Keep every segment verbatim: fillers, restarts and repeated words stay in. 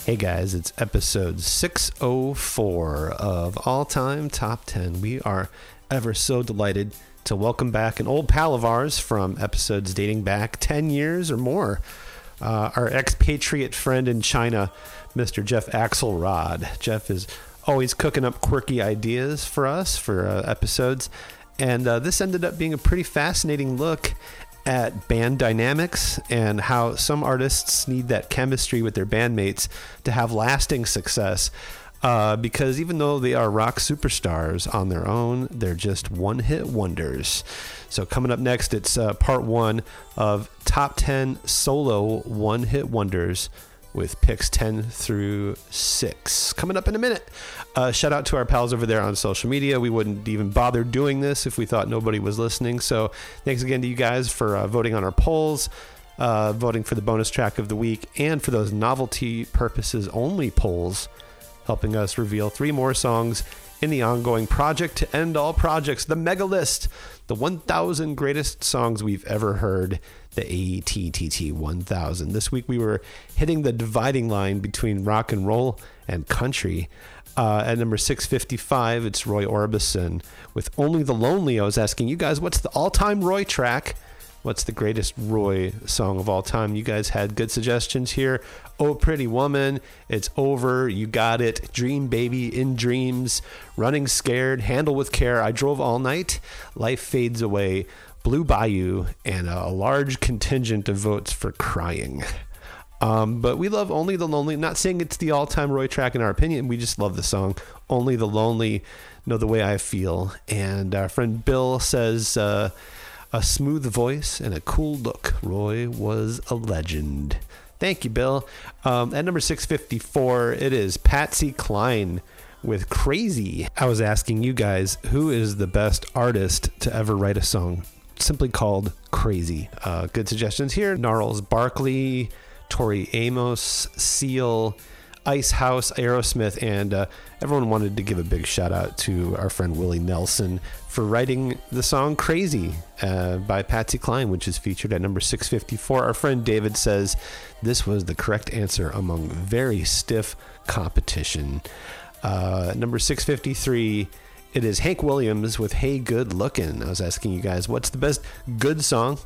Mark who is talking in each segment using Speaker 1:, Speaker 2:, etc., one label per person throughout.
Speaker 1: Hey guys, it's episode six oh four of All Time Top ten. We are ever so delighted to welcome back an old pal of ours from episodes dating back ten years or more. Uh, our expatriate friend in China, Mister Jeff Axelrod. Jeff is always cooking up quirky ideas for us for uh, episodes, and uh, this ended up being a pretty fascinating look at band dynamics and how some artists need that chemistry with their bandmates to have lasting success. Uh, because even though they are rock superstars on their own, they're just one-hit wonders. So coming up next, it's uh, part one of Top ten Solo One-Hit Wonders with picks ten through six. Coming up in a minute. Uh, shout out to our pals over there on social media. We wouldn't even bother doing this if we thought nobody was listening. So thanks again to you guys for uh, voting on our polls, uh, voting for the bonus track of the week, and for those novelty purposes only polls, helping us reveal three more songs in the ongoing project to end all projects, the Mega List, the one thousand greatest songs we've ever heard, the A T T T one thousand. This week we were hitting the dividing line between rock and roll and country. Uh, at number six fifty-five, it's Roy Orbison with Only the Lonely. I was asking you guys, what's the all-time Roy track? What's the greatest Roy song of all time? You guys had good suggestions here. Oh, Pretty Woman, It's Over, You Got It, Dream Baby, In Dreams, Running Scared, Handle with Care, I Drove All Night, Life Fades Away, Blue Bayou, and a large contingent of votes for Crying. Um, but we love Only the Lonely. I'm not saying it's the all-time Roy track in our opinion. We just love the song. Only the Lonely, Know the Way I Feel. And our friend Bill says, uh, a smooth voice and a cool look. Roy was a legend. Thank you, Bill. Um, at number six fifty-four, it is Patsy Cline with Crazy. I was asking you guys, who is the best artist to ever write a song simply called Crazy? Uh, good suggestions here. Gnarls Barkley, Tori Amos, Seal, Icehouse, Aerosmith, and uh, everyone wanted to give a big shout out to our friend Willie Nelson for writing the song Crazy uh, by Patsy Cline, which is featured at number six fifty-four. Our friend David says this was the correct answer among very stiff competition. Uh, number six fifty-three, it is Hank Williams with Hey Good Lookin'. I was asking you guys, what's the best good song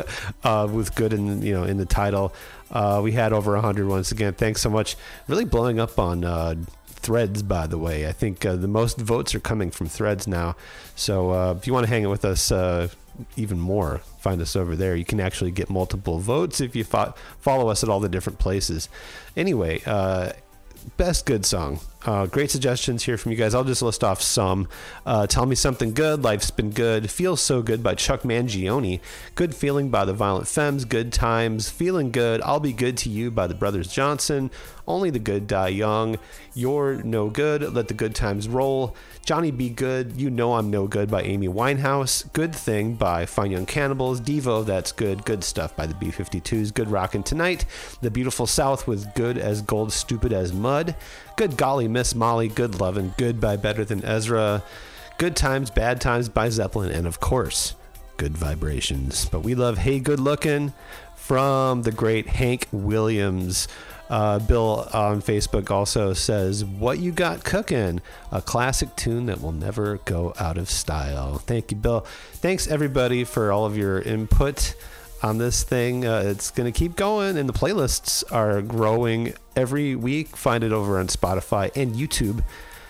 Speaker 1: uh, with good in, you know, in the title? Uh, we had over one hundred once again. Thanks so much. Really blowing up on uh, Threads, by the way. I think uh, the most votes are coming from Threads now. So uh, if you want to hang it with us uh, even more, find us over there. You can actually get multiple votes if you fo- follow us at all the different places. Anyway, uh, best good song. Uh, great suggestions here from you guys. I'll just list off some. Uh, Tell Me Something Good, Life's Been Good, Feels So Good by Chuck Mangione, Good Feeling by the Violent Femmes, Good Times, Feeling Good, I'll Be Good to You by the Brothers Johnson, Only the Good Die Young, You're No Good, Let the Good Times Roll, Johnny Be Good, You Know I'm No Good by Amy Winehouse, Good Thing by Fine Young Cannibals, Devo, That's Good, Good Stuff by the B fifty-twos, Good Rockin' Tonight, The Beautiful South with Good as Gold, Stupid as Mud, Good Golly Miss Molly, Good Lovin', Good by Better Than Ezra, Good Times, Bad Times by Zeppelin, and of course, Good Vibrations. But we love Hey Good Lookin' from the great Hank Williams. Uh, Bill on Facebook also says, What You Got Cookin', a classic tune that will never go out of style. Thank you, Bill. Thanks, everybody, for all of your input on this thing. Uh, it's going to keep going, and the playlists are growing every week. Find it over on Spotify and YouTube.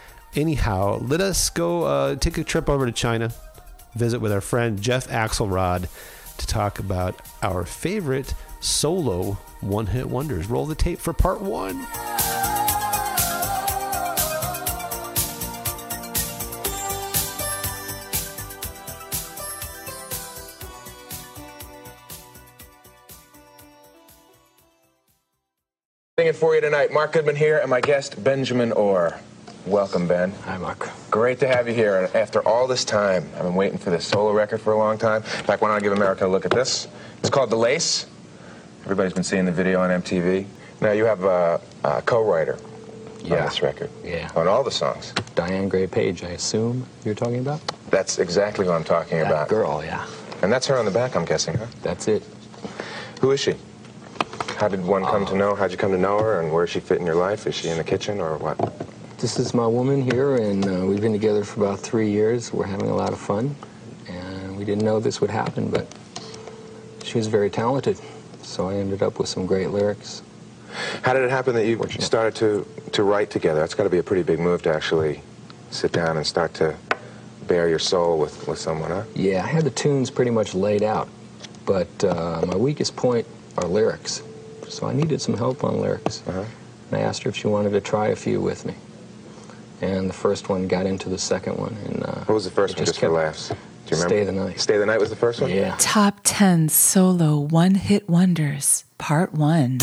Speaker 1: Anyhow, let us go uh, take a trip over to China, visit with our friend Jeff Axelrod to talk about our favorite solo one-hit wonders. Roll the tape for part one.
Speaker 2: Singing for you tonight, Mark Goodman here, and my guest, Benjamin Orr. Welcome, Ben.
Speaker 3: Hi, Mark.
Speaker 2: Great to have you here. And after all this time, I've been waiting for this solo record for a long time. In fact, why don't I give America a look at this? It's called The Lace. Everybody's been seeing the video on M T V. Now, you have a, a co-writer
Speaker 3: yeah.
Speaker 2: on this record.
Speaker 3: Yeah.
Speaker 2: On all the songs.
Speaker 3: Diane Gray Page, I assume you're talking about?
Speaker 2: That's exactly what I'm talking
Speaker 3: that
Speaker 2: about.
Speaker 3: girl, yeah.
Speaker 2: And that's her on the back, I'm guessing, huh?
Speaker 3: That's it.
Speaker 2: Who is she? How did one come to know? How'd you come to know her, and where does she fit in your life? Is she in the kitchen or what?
Speaker 3: This is my woman here, and uh, we've been together for about three years. We're having a lot of fun, and we didn't know this would happen, but she was very talented, so I ended up with some great lyrics.
Speaker 2: How did it happen that you started to, to write together? That's got to be a pretty big move to actually sit down and start to bare your soul with, with someone, huh?
Speaker 3: Yeah, I had the tunes pretty much laid out, but uh, my weakest point are lyrics. So I needed some help on lyrics.
Speaker 2: Uh-huh.
Speaker 3: And I asked her if she wanted to try a few with me. And the first one got into the second one. And uh,
Speaker 2: what was the first one, just for laughs? Do you remember?
Speaker 3: Stay the Night.
Speaker 2: Stay the Night was the first one?
Speaker 3: Yeah.
Speaker 4: Top ten Solo One-Hit Wonders, Part one.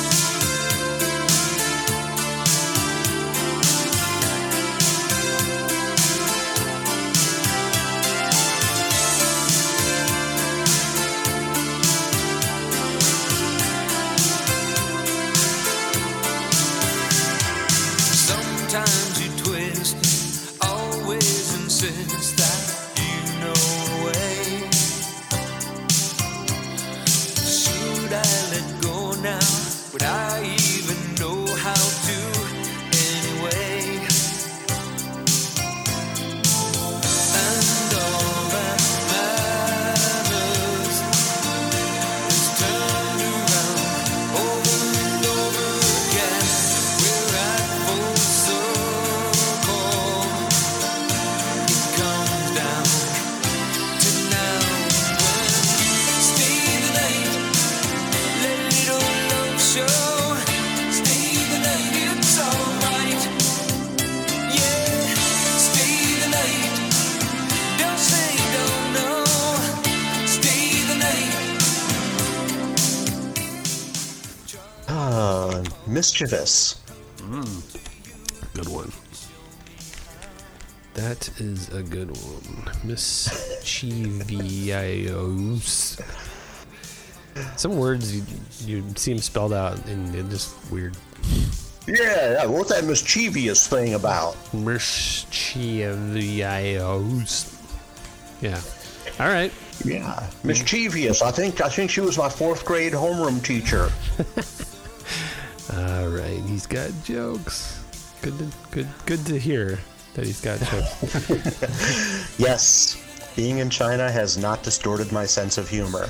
Speaker 5: Mischievous.
Speaker 1: Mm. Good one. That is a good one. Mischievous. Some words you, you see them spelled out and they're just weird.
Speaker 5: Yeah, what's that mischievous thing about?
Speaker 1: Mischievous. Yeah. All right.
Speaker 5: Yeah, mischievous. I think I think she was my fourth grade homeroom teacher.
Speaker 1: All right, he's got jokes. Good, to, good, good to hear that he's got jokes.
Speaker 5: Yes, being in China has not distorted my sense of humor.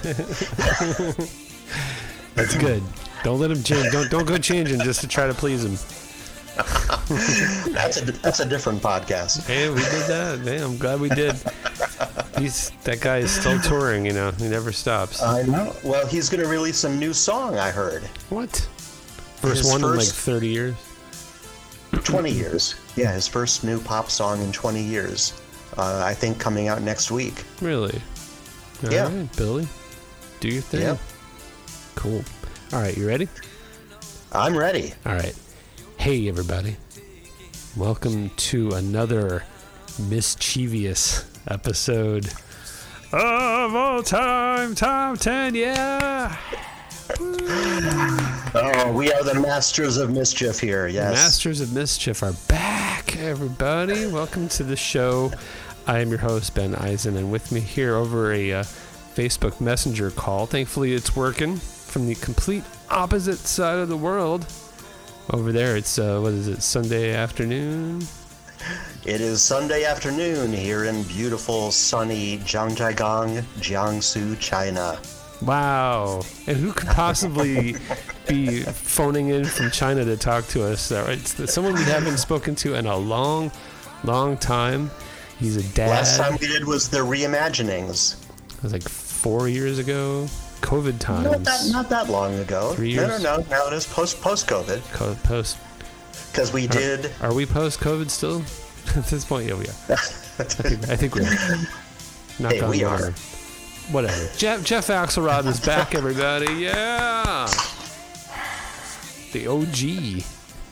Speaker 1: That's good. Don't let him change. Don't don't go changing just to try to please him.
Speaker 5: That's a that's a different podcast.
Speaker 1: Hey, we did that. Hey, I'm glad we did. He's that guy is still touring. You know, he never stops.
Speaker 5: I know. Well, he's going to release a new song. I heard.
Speaker 1: What? First
Speaker 5: His
Speaker 1: one
Speaker 5: first,
Speaker 1: in like thirty years?
Speaker 5: twenty years. Yeah, his first new pop song in twenty years. Uh, I think coming out next week.
Speaker 1: Really? All
Speaker 5: yeah.
Speaker 1: right, Billy. Do your thing.
Speaker 5: Yeah.
Speaker 1: Cool. All right, you ready?
Speaker 5: I'm ready.
Speaker 1: All right. Hey, everybody. Welcome to another mischievous episode of All Time Top ten. Yeah.
Speaker 5: Oh, we are the masters of mischief here, yes.
Speaker 1: Masters of Mischief are back, everybody. Welcome to the show. I am your host, Ben Eisen, and with me here over a uh, Facebook Messenger call. Thankfully, it's working from the complete opposite side of the world. Over there, it's, uh, what is it, Sunday afternoon?
Speaker 5: It is Sunday afternoon here in beautiful, sunny Zhangjiagang, Jiangsu, China.
Speaker 1: Wow. And who could possibly be phoning in from China to talk to us? It's someone we haven't spoken to in a long, long time. He's a dad.
Speaker 5: Last time we did was the Reimaginings.
Speaker 1: It was like four years ago. COVID times.
Speaker 5: Not that, not that long ago.
Speaker 1: Three years?
Speaker 5: No, no, no. No, it is post, post-COVID.
Speaker 1: Co- post.
Speaker 5: Because we did...
Speaker 1: Are, are we post-COVID still? At this point, yeah, we are. I think, I think we are. Knock
Speaker 5: hey,
Speaker 1: on
Speaker 5: we
Speaker 1: water.
Speaker 5: are.
Speaker 1: Whatever. Jeff, Jeff Axelrod is back, everybody. Yeah. The O G.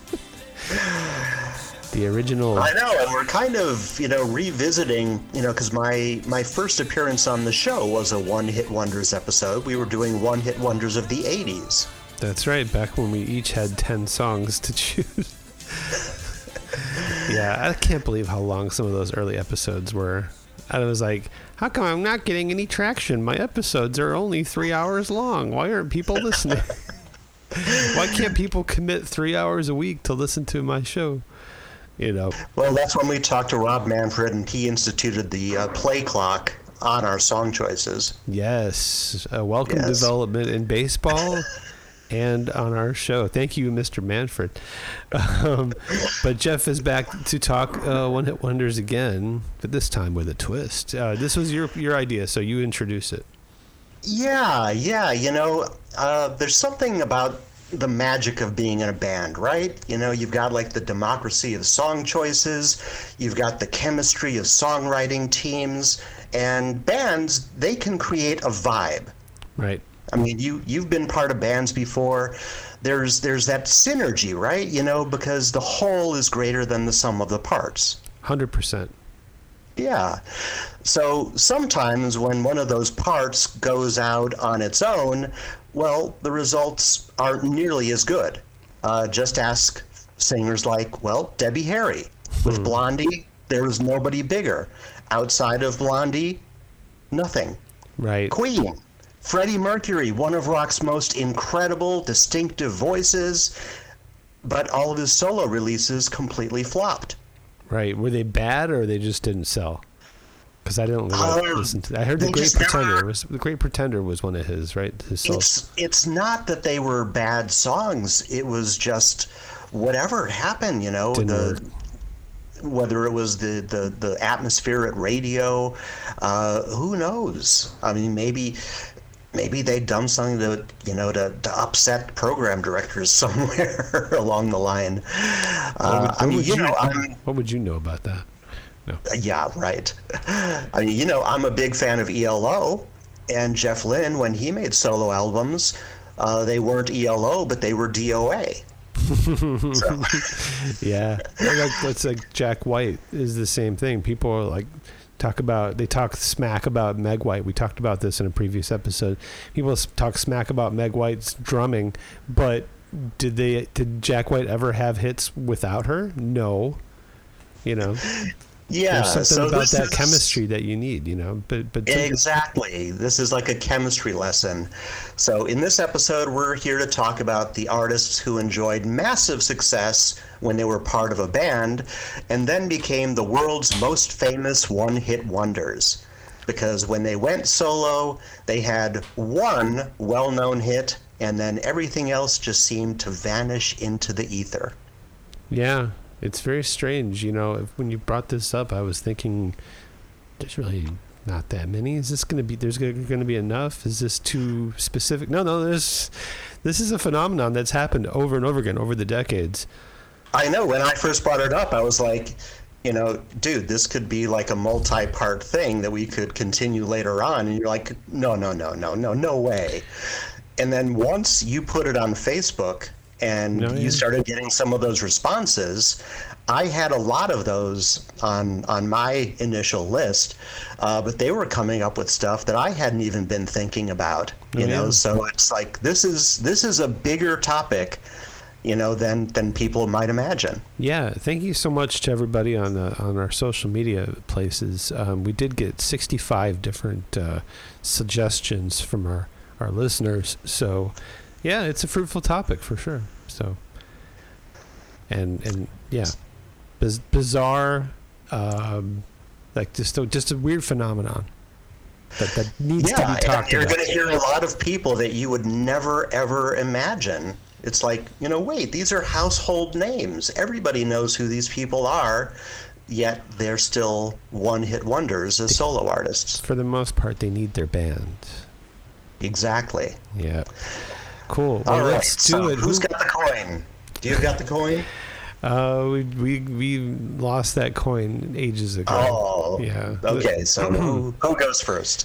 Speaker 1: The original.
Speaker 5: I know, and we're kind of, you know, revisiting, you know, because my, my first appearance on the show was a one-hit wonders episode. We were doing one-hit wonders of the eighties.
Speaker 1: That's right, back when we each had ten songs to choose. Yeah, I can't believe how long some of those early episodes were. I was like, how come I'm not getting any traction? My episodes are only three hours long. Why aren't people listening? Why can't people commit three hours a week to listen to my show? You know.
Speaker 5: Well, that's when we talked to Rob Manfred, and he instituted the uh, play clock on our song choices.
Speaker 1: Yes, a welcome
Speaker 5: Yes.
Speaker 1: development in baseball and on our show. Thank you, Mister Manfred. Um, but Jeff is back to talk uh, One Hit Wonders again, but this time with a twist. Uh, this was your your idea, so you introduce it.
Speaker 5: Yeah, yeah. You know, uh, there's something about the magic of being in a band, right? You know, you've got like the democracy of song choices, you've got the chemistry of songwriting teams, and bands, they can create a vibe.
Speaker 1: Right.
Speaker 5: I mean, you you've been part of bands before. There's there's that synergy, right? You know, because the whole is greater than the sum of the parts.
Speaker 1: one hundred percent.
Speaker 5: Yeah. So sometimes when one of those parts goes out on its own, well, the results aren't nearly as good. Uh, just ask singers like, well, Debbie Harry. With
Speaker 1: Hmm.
Speaker 5: Blondie, there was nobody bigger. Outside of Blondie, nothing.
Speaker 1: Right.
Speaker 5: Queen. Freddie Mercury, one of rock's most incredible, distinctive voices, but all of his solo releases completely flopped.
Speaker 1: Right. Were they bad or they just didn't sell? Because I didn't really
Speaker 5: Um,
Speaker 1: listen to. I heard the
Speaker 5: they
Speaker 1: Great
Speaker 5: just
Speaker 1: Pretender
Speaker 5: never-
Speaker 1: was the Great Pretender was one of his, right? His solo.
Speaker 5: It's it's not that they were bad songs. It was just whatever happened, you know,
Speaker 1: Didn't
Speaker 5: the
Speaker 1: work.
Speaker 5: whether it was the, the, the atmosphere at radio, uh, who knows? I mean, maybe maybe they'd done something to you know to, to upset program directors somewhere along the line. Uh,
Speaker 1: What
Speaker 5: I
Speaker 1: would
Speaker 5: mean, you
Speaker 1: you-
Speaker 5: know, I'm
Speaker 1: What would you know about that? No.
Speaker 5: yeah, right. I mean, you know, I'm a big fan of E L O, and Jeff Lynne, when he made solo albums, uh, they weren't E L O, but they were D O A. So,
Speaker 1: Yeah, Or like that's like Jack White is the same thing. People are like talk about they talk smack about Meg White. We talked about this in a previous episode. People s- talk smack about Meg White's drumming, but did they did Jack White ever have hits without her? No. You know,
Speaker 5: yeah,
Speaker 1: there's something
Speaker 5: so
Speaker 1: about
Speaker 5: this
Speaker 1: that
Speaker 5: is-
Speaker 1: chemistry that you need. You know, but but some-
Speaker 5: Exactly. This is like a chemistry lesson. So, in this episode, we're here to talk about the artists who enjoyed massive success when they were part of a band and then became the world's most famous one hit wonders. Because when they went solo, they had one well known hit, and then everything else just seemed to vanish into the ether.
Speaker 1: Yeah, it's very strange. You know, if, when you brought this up, I was thinking, there's really not that many. Is this going to be? There's going to be enough? Is this too specific? No, no. There's. This is a phenomenon that's happened over and over again over the decades.
Speaker 5: I know. When I first brought it up, I was like, you know, dude, this could be like a multi-part thing that we could continue later on. And you're like, no, no, no, no, no, no way. And then once you put it on Facebook and
Speaker 1: No, yeah.
Speaker 5: you started getting some of those responses, I had a lot of those on on my initial list, uh, but they were coming up with stuff that I hadn't even been thinking about. You
Speaker 1: Oh,
Speaker 5: know,
Speaker 1: yeah.
Speaker 5: so it's like this is this is a bigger topic, you know, than than people might imagine.
Speaker 1: Yeah, thank you so much to everybody on uh, on our social media places. Um, we did get sixty-five different uh, suggestions from our, our listeners. So, yeah, it's a fruitful topic for sure. So, and and yeah, Biz- bizarre, um, like just a, just a weird phenomenon that that needs
Speaker 5: Yeah,
Speaker 1: to be
Speaker 5: and
Speaker 1: talked
Speaker 5: you're
Speaker 1: about.
Speaker 5: going to hear a lot of people that you would never ever imagine. It's like, you know, wait, these are household names. Everybody knows who these people are, yet they're still one-hit wonders as solo artists.
Speaker 1: For the most part, they need their band.
Speaker 5: Exactly.
Speaker 1: Yeah, cool. Well,
Speaker 5: All right,
Speaker 1: let's do
Speaker 5: so
Speaker 1: it.
Speaker 5: who's
Speaker 1: Who-
Speaker 5: got the coin? Do you got the coin?
Speaker 1: Uh, we we we lost that coin ages ago.
Speaker 5: Oh,
Speaker 1: yeah.
Speaker 5: Okay, so who, who goes first?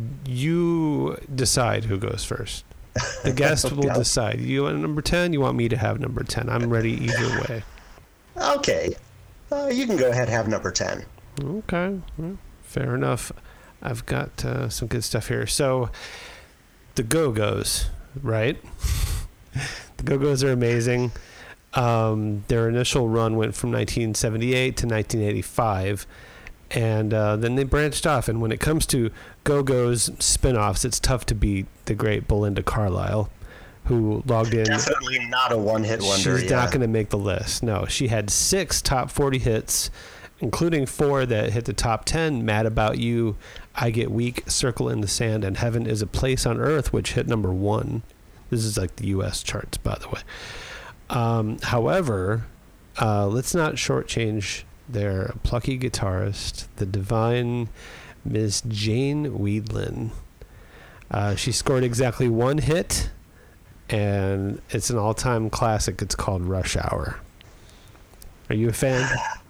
Speaker 1: You decide who goes first. The guest will
Speaker 5: Yeah.
Speaker 1: decide. You want number ten? You want me to have number ten? I'm ready either way.
Speaker 5: Okay, uh, you can go ahead and have number ten.
Speaker 1: Okay, well, fair enough. I've got uh, some good stuff here. So, the Go-Go's, right? The Go-Go's are amazing. Um, their initial run went from nineteen seventy-eight to nineteen eighty-five, and uh, then they branched off. And when it comes to Go-Go's spin-offs, it's tough to beat the great Belinda Carlisle, who logged in.
Speaker 5: Definitely not a one-hit wonder.
Speaker 1: She's
Speaker 5: yeah.
Speaker 1: not going to make the list. No, she had six top forty hits, including four that hit the top ten. Mad About You, I Get Weak, Circle in the Sand, and Heaven is a Place on Earth, which hit number one. This is like the U S charts, by the way. Um, however, uh, let's not shortchange their plucky guitarist, the divine Miss Jane Wiedlin. Uh, she scored exactly one hit, and it's an all-time classic. It's called Rush Hour. Are you a fan?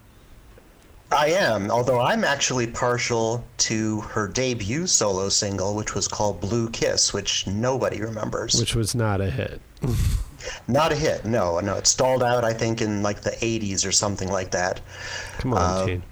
Speaker 5: I am, although I'm actually partial to her debut solo single, which was called Blue Kiss, which nobody remembers.
Speaker 1: Which was not a hit.
Speaker 5: Not a hit, no. No, it stalled out, I think, in like the eighties or something like that.
Speaker 1: Come on,
Speaker 5: um,
Speaker 1: Jane.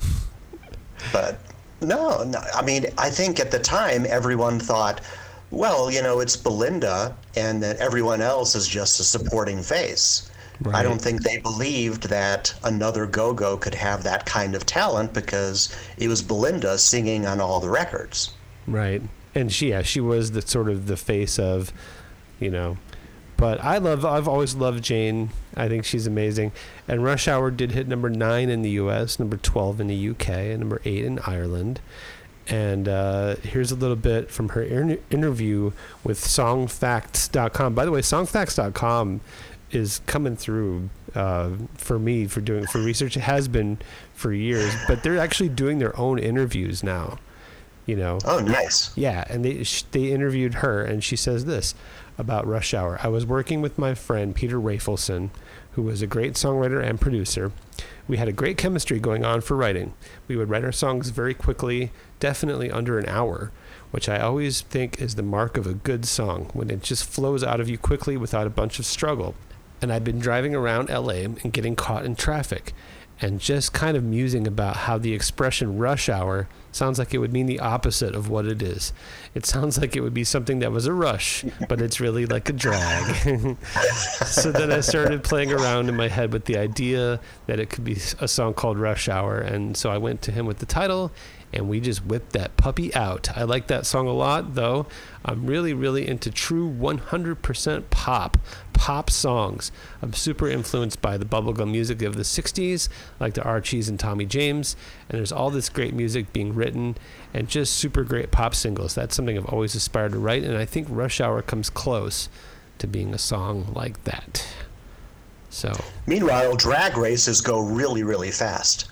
Speaker 5: But no, no, I mean, I think at the time everyone thought, well, you know, it's Belinda, and that everyone else is just a supporting face.
Speaker 1: Right.
Speaker 5: I don't think they believed that another go-go could have that kind of talent because it was Belinda singing on all the records.
Speaker 1: Right. And she, yeah, she was the sort of the face of, you know, but I love, I've always loved Jane. I think she's amazing. And Rush Hour did hit number nine in the U S, number twelve in the U K, and number eight in Ireland. And uh, here's a little bit from her in- interview with song facts dot com. By the way, song facts dot com is coming through uh, for me for doing for research. It has been for years, but they're actually doing their own interviews now. You know.
Speaker 5: Oh, nice.
Speaker 1: Yeah, and they sh- they interviewed her, and she says this about Rush Hour. I was working with my friend Peter Rafelson, who was a great songwriter and producer. We had a great chemistry going on for writing. We would write our songs very quickly, definitely under an hour, which I always think is the mark of a good song, when it just flows out of you quickly without a bunch of struggle. And I'd been driving around L A and getting caught in traffic, and just kind of musing about how the expression rush hour sounds like it would mean the opposite of what it is. It sounds like it would be something that was a rush, but it's really like a drag. So then I started playing around in my head with the idea that it could be a song called Rush Hour, and so I went to him with the title, and we just whipped that puppy out. I like that song a lot, though. I'm really, really into true one hundred percent pop, pop songs. I'm super influenced by the bubblegum music of the sixties, like the Archies and Tommy James, and there's all this great music being written, and just super great pop singles. That's something I've always aspired to write, and I think Rush Hour comes close to being a song like that. So.
Speaker 5: Meanwhile, drag races go really, really fast.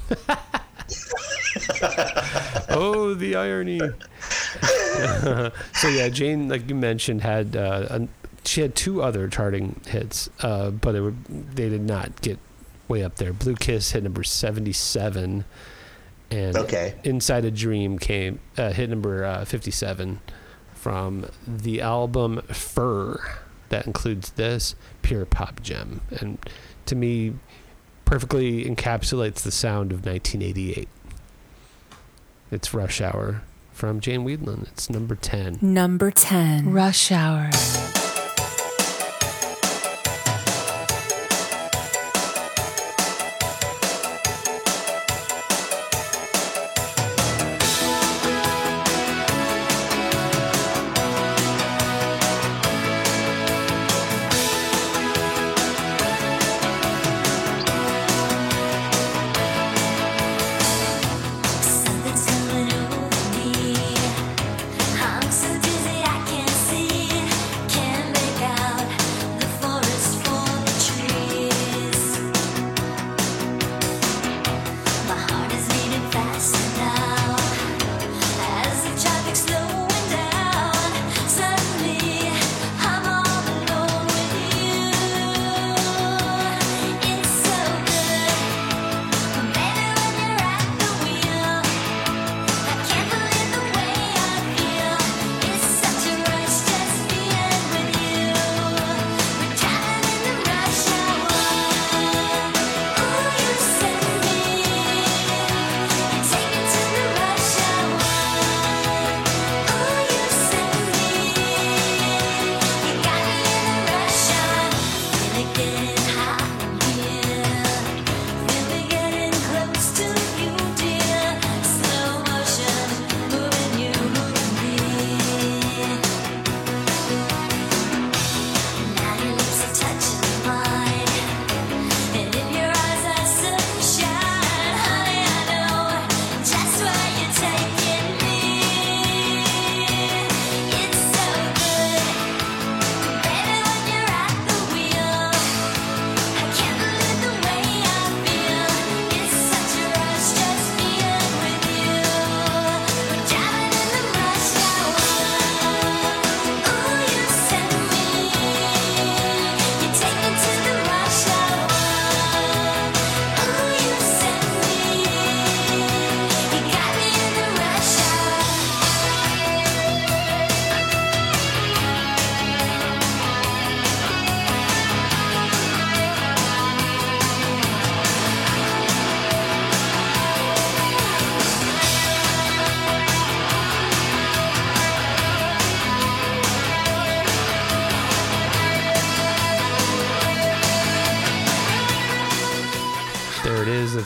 Speaker 1: Oh, the irony. So yeah, Jane, like you mentioned, had uh, a, she had two other charting hits, uh, but it would, they did not get way up there. Blue Kiss hit number seventy-seven, and
Speaker 5: okay.
Speaker 1: Inside a Dream came uh, hit number uh, fifty-seven from the album Fur. That includes this pure pop gem, and to me, perfectly encapsulates the sound of nineteen eighty-eight. It's Rush Hour from Jane Wiedlin. It's number ten.
Speaker 4: Number ten. Rush Hour.
Speaker 6: Something's coming over me. I'm so dizzy I can't see. Can't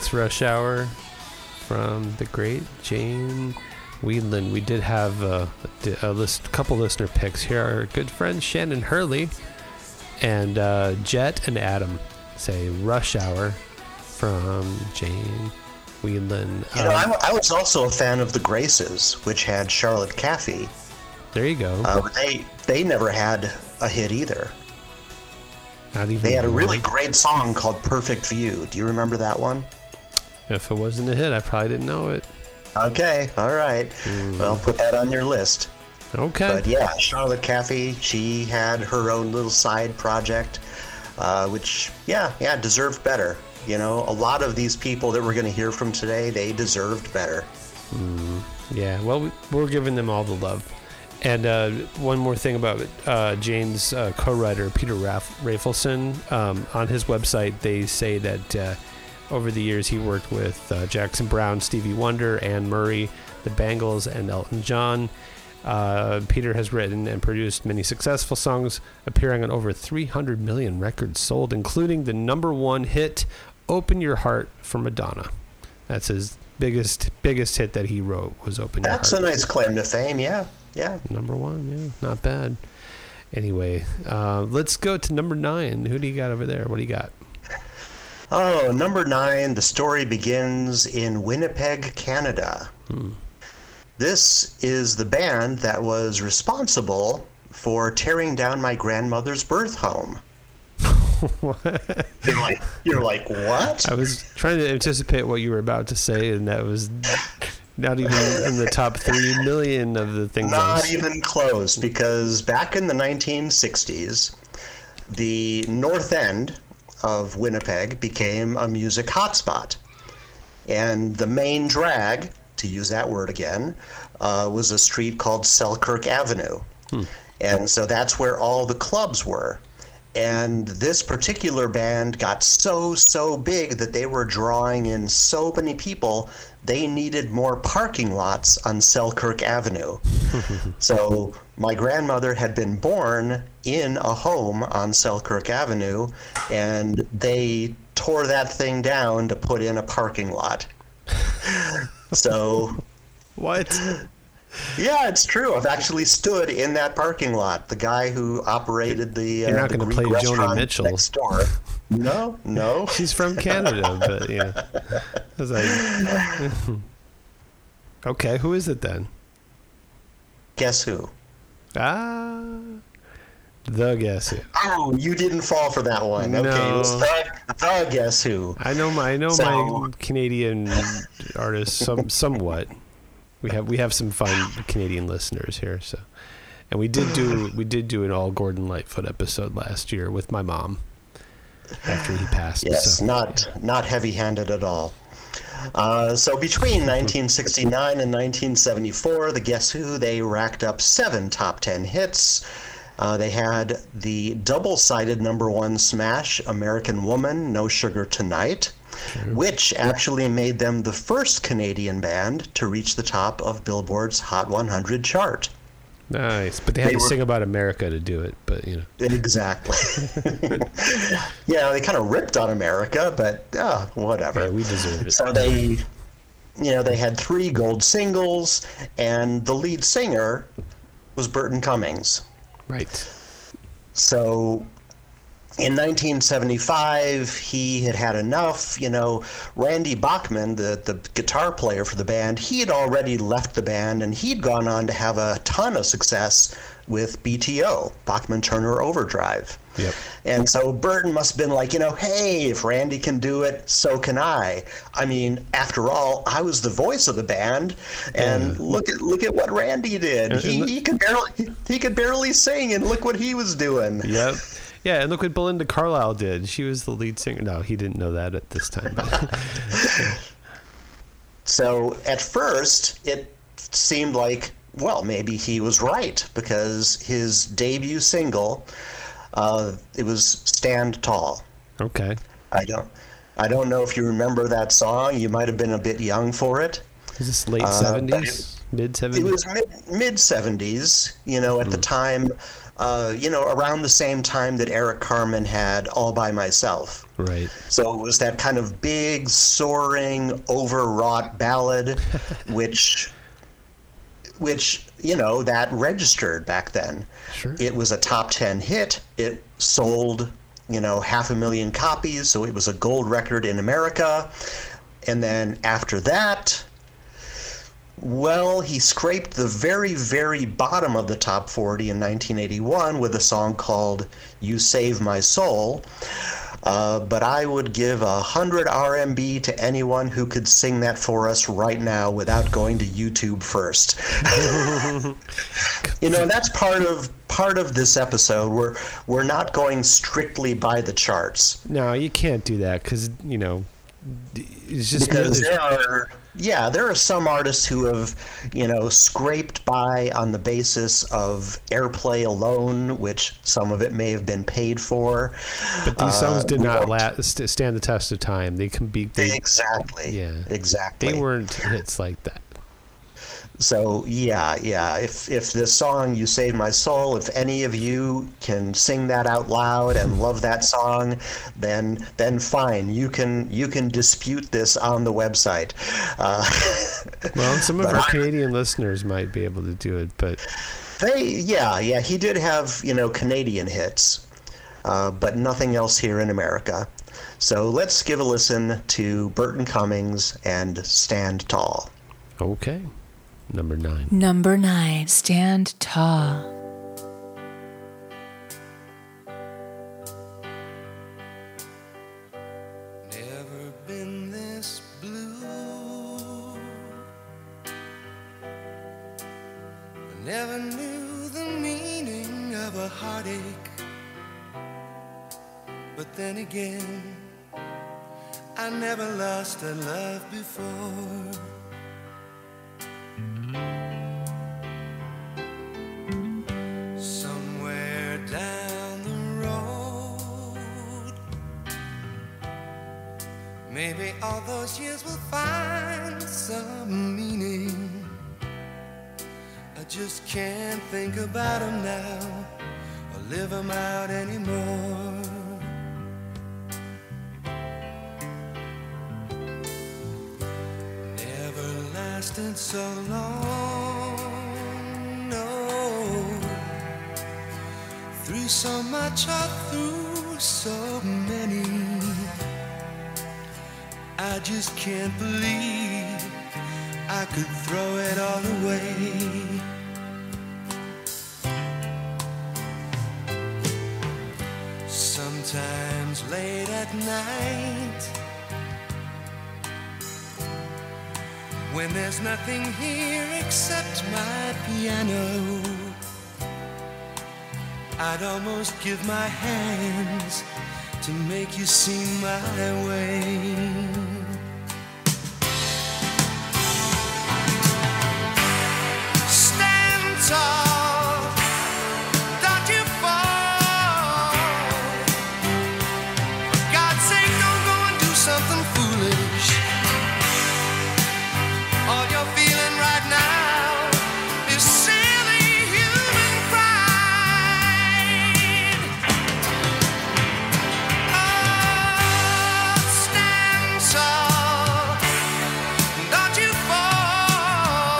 Speaker 1: That's Rush Hour from the great Jane Wiedlin. We did have a, a list, couple listener picks here. Our good friend Shannon Hurley and uh, Jet and Adam say Rush Hour from Jane Wiedlin.
Speaker 5: You know,
Speaker 1: um,
Speaker 5: I, I was also a fan of the Graces, which had Charlotte Caffey.
Speaker 1: There you go.
Speaker 5: Uh, but they they never had a hit either.
Speaker 1: Not even
Speaker 5: They had a really
Speaker 1: one.
Speaker 5: great song called Perfect View. Do you remember that one?
Speaker 1: If it wasn't a hit, I probably didn't know it.
Speaker 5: Okay, all right.
Speaker 1: Mm.
Speaker 5: Well, put that on your list.
Speaker 1: Okay.
Speaker 5: But yeah, Charlotte Caffey, she had her own little side project, uh, which, yeah, yeah, deserved better. You know, a lot of these people that we're going to hear from today, they deserved better.
Speaker 1: Mm, yeah, well, we, we're giving them all the love. And uh, one more thing about uh, Jane's uh, co-writer, Peter Raff- Rafelson. Um, on his website, they say that uh, over the years he worked with uh, Jackson Browne, Stevie Wonder, Anne Murray, the Bangles, and Elton John. Uh, Peter has written and produced many successful songs, appearing on over three hundred million records sold, including the number one hit, Open Your Heart for Madonna. That's his biggest biggest hit that he wrote, was Open Your Heart.
Speaker 5: That's a nice claim to fame, yeah. Yeah.
Speaker 1: Number one, yeah, not bad. Anyway, uh, let's go to number nine. Who do you got over there? What do you got?
Speaker 5: Oh, number nine, the story begins in Winnipeg, Canada.
Speaker 1: Hmm.
Speaker 5: This is the band that was responsible for tearing down my grandmother's birth home. You're like, you're like, what?
Speaker 1: I was trying to anticipate what you were about to say, and that was not even in the top three million of the things. I
Speaker 5: Not
Speaker 1: was...
Speaker 5: even close, because back in the nineteen sixties, the north end of Winnipeg became a music hotspot. And the main drag, to use that word again, uh, was a street called Selkirk Avenue. Hmm. And so that's where all the clubs were. And this particular band got so, so big that they were drawing in so many people, they needed more parking lots on Selkirk Avenue. So my grandmother had been born in a home on Selkirk Avenue, and they tore that thing down to put in a parking lot. So...
Speaker 1: What?
Speaker 5: Yeah, it's true. I've actually stood in that parking lot. The guy who operated the uh,
Speaker 1: You're not
Speaker 5: the
Speaker 1: going to
Speaker 5: Greek
Speaker 1: play Joni
Speaker 5: restaurant
Speaker 1: Mitchell.
Speaker 5: next door. No, no.
Speaker 1: She's from Canada, but yeah. I was like, okay, who is it then?
Speaker 5: Guess who?
Speaker 1: Ah, the Guess Who.
Speaker 5: Oh, you didn't fall for that one. Okay, it was
Speaker 1: No.
Speaker 5: the, the Guess Who.
Speaker 1: I know my I know
Speaker 5: So-
Speaker 1: my Canadian artists some somewhat. We have we have some fun Canadian listeners here, so and we did do we did do an all Gordon Lightfoot episode last year with my mom after he passed.
Speaker 5: Yes,
Speaker 1: so,
Speaker 5: not not heavy-handed at all. Uh, so between nineteen sixty-nine and nineteen seventy-four, the Guess Who, they racked up seven top ten hits. Uh, they had the double-sided number one smash, American Woman, No Sugar Tonight, which actually made them the first Canadian band to reach the top of Billboard's Hot one hundred chart.
Speaker 1: nice, but they had
Speaker 5: They
Speaker 1: to
Speaker 5: were-
Speaker 1: sing about America to do it. But you know,
Speaker 5: Exactly. Yeah, they kind of ripped on America, but uh, whatever.
Speaker 1: yeah, we deserve it.
Speaker 5: So they, you know, they had three gold singles, and the lead singer was Burton Cummings.
Speaker 1: Right.
Speaker 5: So in nineteen seventy-five, he had had enough. You know, Randy Bachman, the, the guitar player for the band, he had already left the band, and he'd gone on to have a ton of success with B T O, Bachman Turner Overdrive.
Speaker 1: Yep.
Speaker 5: And so Burton must have been like, you know, hey, if Randy can do it, so can I. I mean, after all, I was the voice of the band, and
Speaker 1: Yeah.
Speaker 5: look at look at what Randy did.
Speaker 1: And-
Speaker 5: He,
Speaker 1: and-
Speaker 5: he could barely he could barely sing, and look what he was doing.
Speaker 1: Yep. Yeah, and look what Belinda Carlisle did. She was the lead singer. No, he didn't know that at this time. But
Speaker 5: So at first, it seemed like, well, maybe he was right, because his debut single, uh, it was "Stand Tall."
Speaker 1: okay.
Speaker 5: I don't, I don't know if you remember that song. You might have been a bit young for it.
Speaker 1: Is this late
Speaker 5: Uh, but
Speaker 1: seventies? Mid
Speaker 5: It
Speaker 1: seventies?
Speaker 5: was mid mid seventies. You know, at the time, uh, you know, around the same time that Eric Carmen had All by Myself.
Speaker 1: Right.
Speaker 5: So it was that kind of big, soaring, overwrought ballad, which, which you know, that registered back then.
Speaker 1: Sure.
Speaker 5: It was a top ten hit. It sold, you know, half a million copies, so it was a gold record in America. And then after that, well, he scraped the very, very bottom of the top forty in nineteen eighty-one with a song called You Save My Soul. Uh, but I would give a hundred R M B to anyone who could sing that for us right now without going to YouTube first. You know, that's part of part of this episode. We're we're not going strictly by the charts.
Speaker 1: No, you can't do that because you know it's just
Speaker 5: because there are. Yeah, there are some artists who have, you know, scraped by on the basis of airplay alone, which some of it may have been paid for.
Speaker 1: But these songs
Speaker 5: uh,
Speaker 1: did not last, stand the test of time. They can be they,
Speaker 5: exactly.
Speaker 1: Yeah,
Speaker 5: exactly.
Speaker 1: They weren't hits like that.
Speaker 5: So yeah, yeah. If if this song "You Saved My Soul," if any of you can sing that out loud and love that song, then then fine. You can you can dispute this on the website. Uh,
Speaker 1: well, some of our I, Canadian listeners might be able to do it, but
Speaker 5: they yeah yeah. He did have you know Canadian hits, uh, but nothing else here in America. So let's give a listen to Burton Cummings and "Stand Tall."
Speaker 1: Okay. Number nine.
Speaker 4: Number nine, Stand Tall.
Speaker 6: Never been this blue. I never knew the meaning of a heartache. But then again, I never lost a love before. Somewhere down the road, maybe all those years will find some meaning. I just can't think about them now or live them out anymore. Never lasted so long, no. Through so much or through so many, I just can't believe I could throw it all away. Sometimes late at night, when there's nothing here except my piano, I'd almost give my hands to make you see my way. Stand tall, don't you fall. For God's sake, don't go and do something foolish. All you're feeling right now is silly human pride. Oh, stand tall, don't you fall.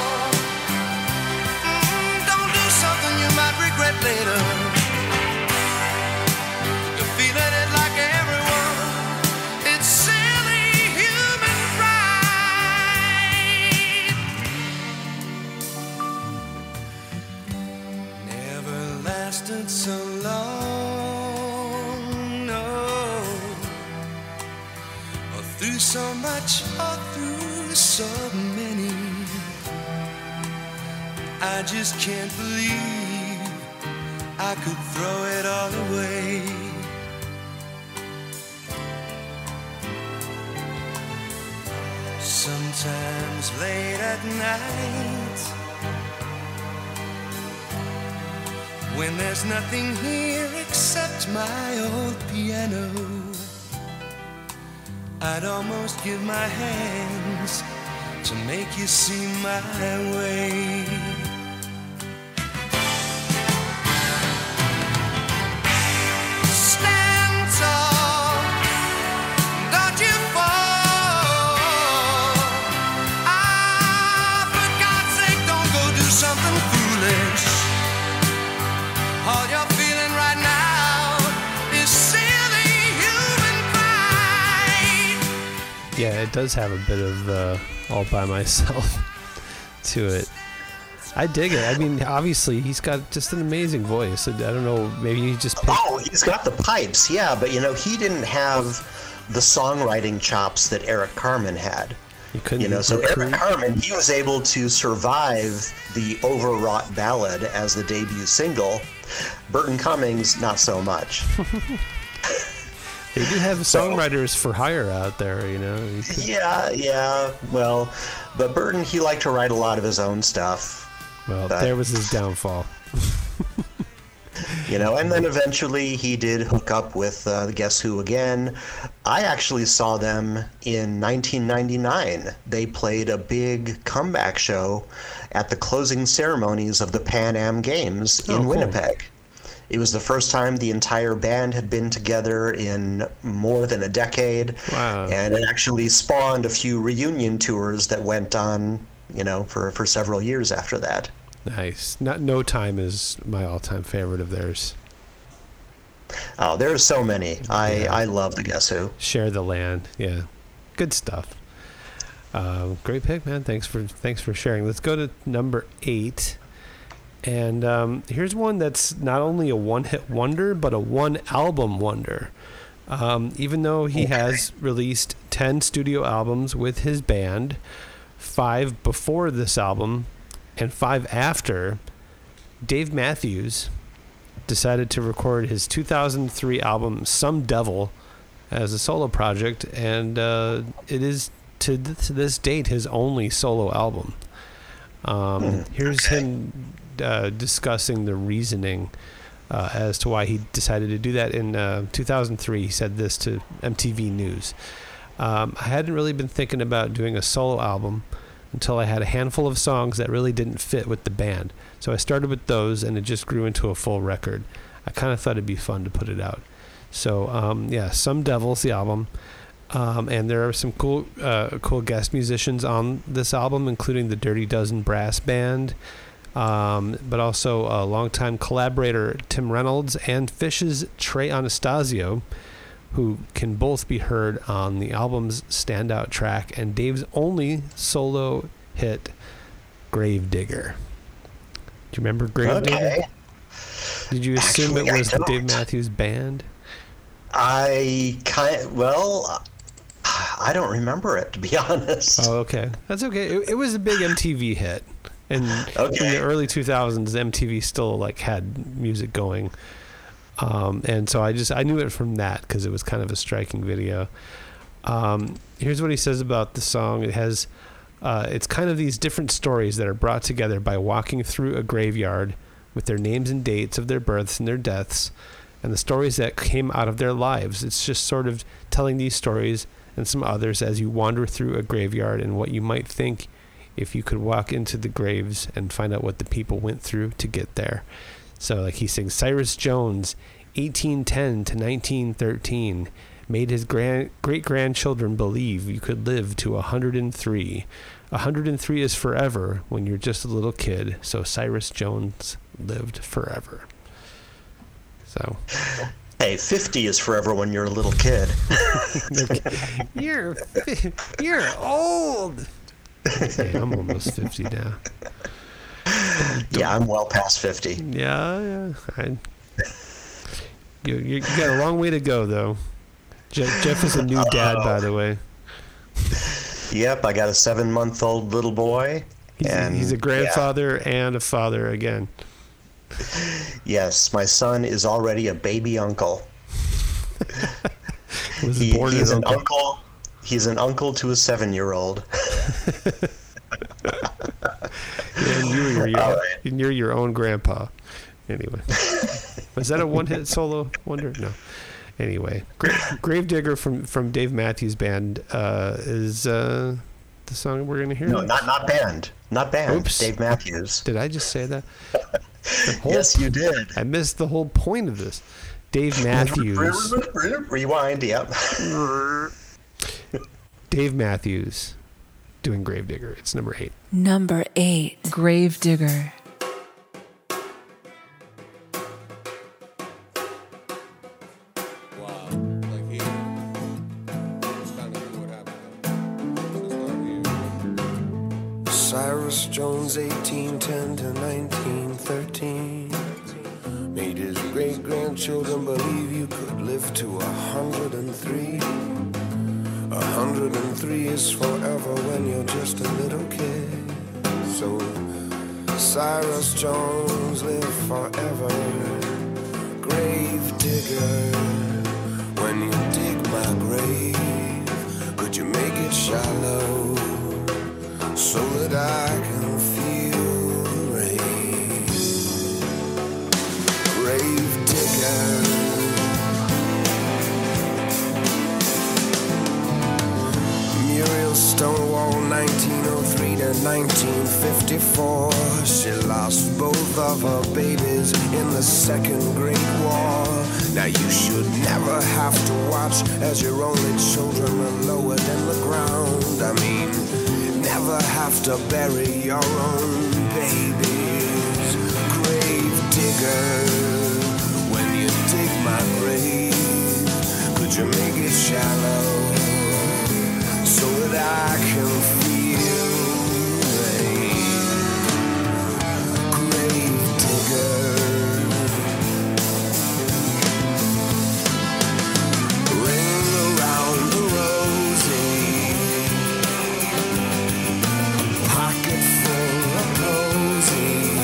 Speaker 6: Mm, don't do something you might regret later. You're feeling it like everyone. It's silly human pride. Never lasted so long, no. Or through so much, or through so many, I just can't believe I could throw it all away. Sometimes late at night, when there's nothing here except my old piano, I'd almost give my hands to make you see my way.
Speaker 1: Yeah, it does have a bit of uh, All By Myself to it. I dig it. I mean, obviously, he's got just an amazing voice. I don't know, maybe he just picked...
Speaker 5: Oh, he's got the pipes, yeah, but, you know, he didn't have the songwriting chops that Eric Carmen had.
Speaker 1: You couldn't...
Speaker 5: You know, so Eric Carmen, he was able to survive the overwrought ballad as the debut single. Burton Cummings, not so much.
Speaker 1: They do have songwriters so, for hire out there, you know. You could...
Speaker 5: Yeah, yeah. Well, but Burton, he liked to write a lot of his own stuff.
Speaker 1: Well,
Speaker 5: but,
Speaker 1: there was his downfall.
Speaker 5: You know, and then eventually he did hook up with uh, Guess Who again. I actually saw them in nineteen ninety-nine. They played a big comeback show at the closing ceremonies of the Pan Am Games
Speaker 1: oh,
Speaker 5: in
Speaker 1: cool.
Speaker 5: Winnipeg. It was the first time the entire band had been together in more than a decade.
Speaker 1: Wow.
Speaker 5: And it actually spawned a few reunion tours that went on, you know, for, for several years after that.
Speaker 1: Nice. Not No Time is my all-time favorite of theirs.
Speaker 5: Oh, there's so many. I,
Speaker 1: yeah.
Speaker 5: I love the Guess Who.
Speaker 1: Share the Land. Yeah. Good stuff. Uh, great pick, man. Thanks for thanks for sharing. Let's go to number eight. And um, here's one that's not only a one-hit wonder, but a one-album wonder. Um, even though he okay. has released ten studio albums with his band, five before this album and five after, Dave Matthews decided to record his two thousand three album Some Devil as a solo project, and uh, it is to, th- to this date his only solo album. Um, mm, here's okay. him uh, discussing the reasoning uh, as to why he decided to do that. In uh, two thousand three, he said this to M T V News. Um, I hadn't really been thinking about doing a solo album until I had a handful of songs that really didn't fit with the band. So I started with those, and it just grew into a full record. I kind of thought it'd be fun to put it out. So, um, yeah, Some Devil's the album. Um, and there are some cool uh, cool guest musicians on this album, including the Dirty Dozen Brass Band, um, but also a longtime collaborator Tim Reynolds and Phish's Trey Anastasio, who can both be heard on the album's standout track and Dave's only solo hit, Gravedigger. Do you remember Gravedigger? Okay. Did you assume Actually, it was the Dave Matthews Band?
Speaker 5: I kind well, I don't remember it, to be honest.
Speaker 1: Oh, okay. That's okay. It, it was a big M T V hit. And okay. in the early two thousands, M T V still like had music going. Um, and so I just I knew it from that because it was kind of a striking video. Um, here's what he says about the song. It has uh, it's kind of these different stories that are brought together by walking through a graveyard with their names and dates of their births and their deaths, and the stories that came out of their lives. It's just sort of telling these stories and some others as you wander through a graveyard and what you might think if you could walk into the graves and find out what the people went through to get there. So like he sings, Cyrus Jones, eighteen ten to nineteen thirteen, made his grand, great-grandchildren believe you could live to one hundred three. one hundred three is forever when you're just a little kid, so Cyrus Jones lived forever. So,
Speaker 5: hey, fifty is forever when you're a little kid.
Speaker 1: you're you're old. Hey, I'm almost fifty now.
Speaker 5: Yeah, I'm well past fifty.
Speaker 1: Yeah, yeah. I, you, you got a long way to go, though. Jeff, Jeff is a new dad, by the way.
Speaker 5: Yep, I got a seven-month-old little boy.
Speaker 1: He's,
Speaker 5: and
Speaker 1: a, he's a grandfather yeah. and a father again.
Speaker 5: Yes, my son is already a baby uncle.
Speaker 1: Was
Speaker 5: he,
Speaker 1: born
Speaker 5: he's
Speaker 1: an
Speaker 5: an
Speaker 1: uncle.
Speaker 5: uncle. He's an uncle to a seven-year-old.
Speaker 1: Yeah, and you're, your, right. and you're your own grandpa. Anyway. Was that a one-hit solo wonder? No. Anyway. Gra- Gravedigger from, from Dave Matthews Band uh, is uh, the song we're going to hear.
Speaker 5: No, not not band. Not band.
Speaker 1: Oops.
Speaker 5: Dave Matthews.
Speaker 1: Did I just say that?
Speaker 5: Yes, you did.
Speaker 1: I missed the whole point of this. Dave Matthews.
Speaker 5: Rewind, yep.
Speaker 1: Dave Matthews doing Gravedigger. It's number eight.
Speaker 4: Number eight, Gravedigger.
Speaker 6: Wow, like here. It's kind of cool what happened. Cyrus Jones, eighteen ten to nineteen thirteen, made his great-grandchildren believe you could live to a hundred and three. A hundred and three is forever when you're just a little kid. So Cyrus Jones, live forever. Grave digger, when you dig my grave, could you make it shallow so that I can feel the rain? Grave digger, Muriel Stonewall, nineteen oh three to nineteen fifty-four. She lost both of her babies in the Second Great War. Now you should never have to watch as your only children are lowered in the ground. I mean, never have to bury your own babies. Grave digger, when you dig my grave, could you make it shallow so that I can feel rain? Grave digger, ring around the rosy, pocket full of posy,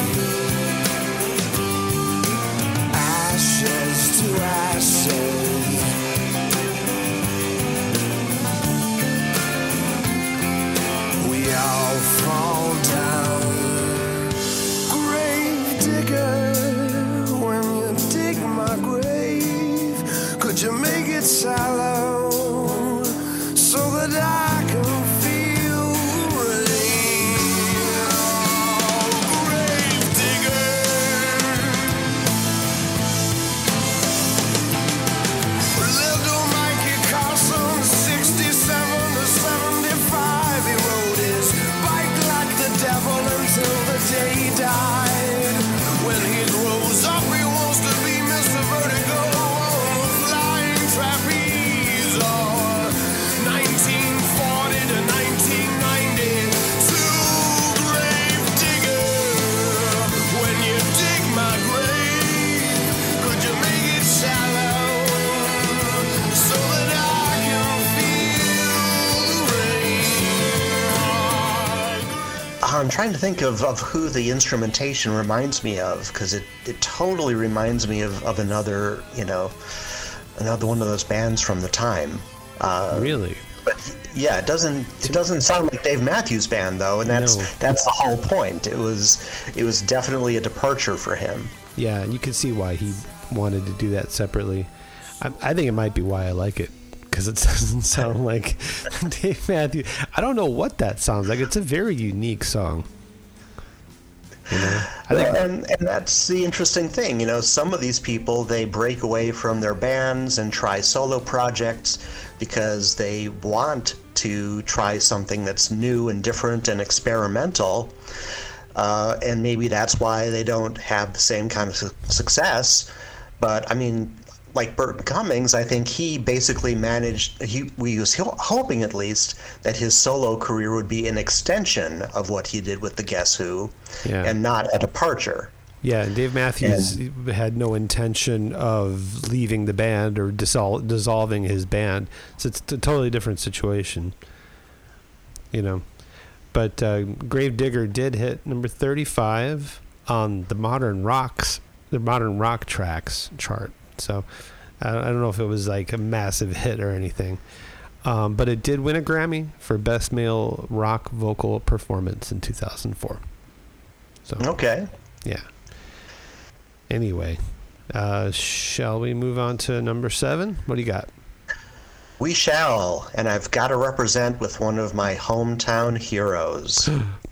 Speaker 6: ashes to ashes. We all fall down. Grave digger, when you dig my grave, could you make it shallow so that I can feel rain? Oh, grave digger, little Mikey Carson, sixty-seven to seventy-five, he rode his bike like the devil until the day he died. When he grows up, he wants to be Mister Vertigo on the flying trapeze. Or nineteen forty to nineteen ninety-two, grave digger, when you dig my grave, could you make it shallow so that I can feel the rain?
Speaker 5: I'm trying to think of, of who the instrumentation reminds me of, because it, it totally reminds me of, of another, you know, another one of those bands from the time. Uh,
Speaker 1: Really?
Speaker 5: But yeah, it doesn't it doesn't sound like Dave Matthews Band though, and that's
Speaker 1: No.
Speaker 5: that's the whole point. It was it was definitely a departure for him.
Speaker 1: Yeah, and you can see why he wanted to do that separately. I, I think it might be why I like it, because it doesn't sound like Dave Matthews. I don't know what that sounds like. It's a very unique song. You know, I think
Speaker 5: and and that's the interesting thing. You know, some of these people, they break away from their bands and try solo projects because they want to try something that's new and different and experimental. Uh, and maybe that's why they don't have the same kind of su- success. But I mean, like Burton Cummings, I think he basically managed, he we was ho- hoping at least that his solo career would be an extension of what he did with the Guess Who,
Speaker 1: Yeah.
Speaker 5: and not a departure.
Speaker 1: Yeah, and Dave Matthews had no intention of leaving the band or dissol- dissolving his band. So it's a totally different situation, you know. But uh, Grave Digger did hit number thirty-five on the Modern Rocks, the Modern Rock Tracks chart. So I I don't know if it was like a massive hit or anything. Um, but it did win a Grammy for Best Male Rock Vocal Performance in two thousand four. So
Speaker 5: Okay.
Speaker 1: yeah. Anyway, uh, shall we move on to number seven? What do you got?
Speaker 5: We shall, and I've got to represent with one of my hometown heroes.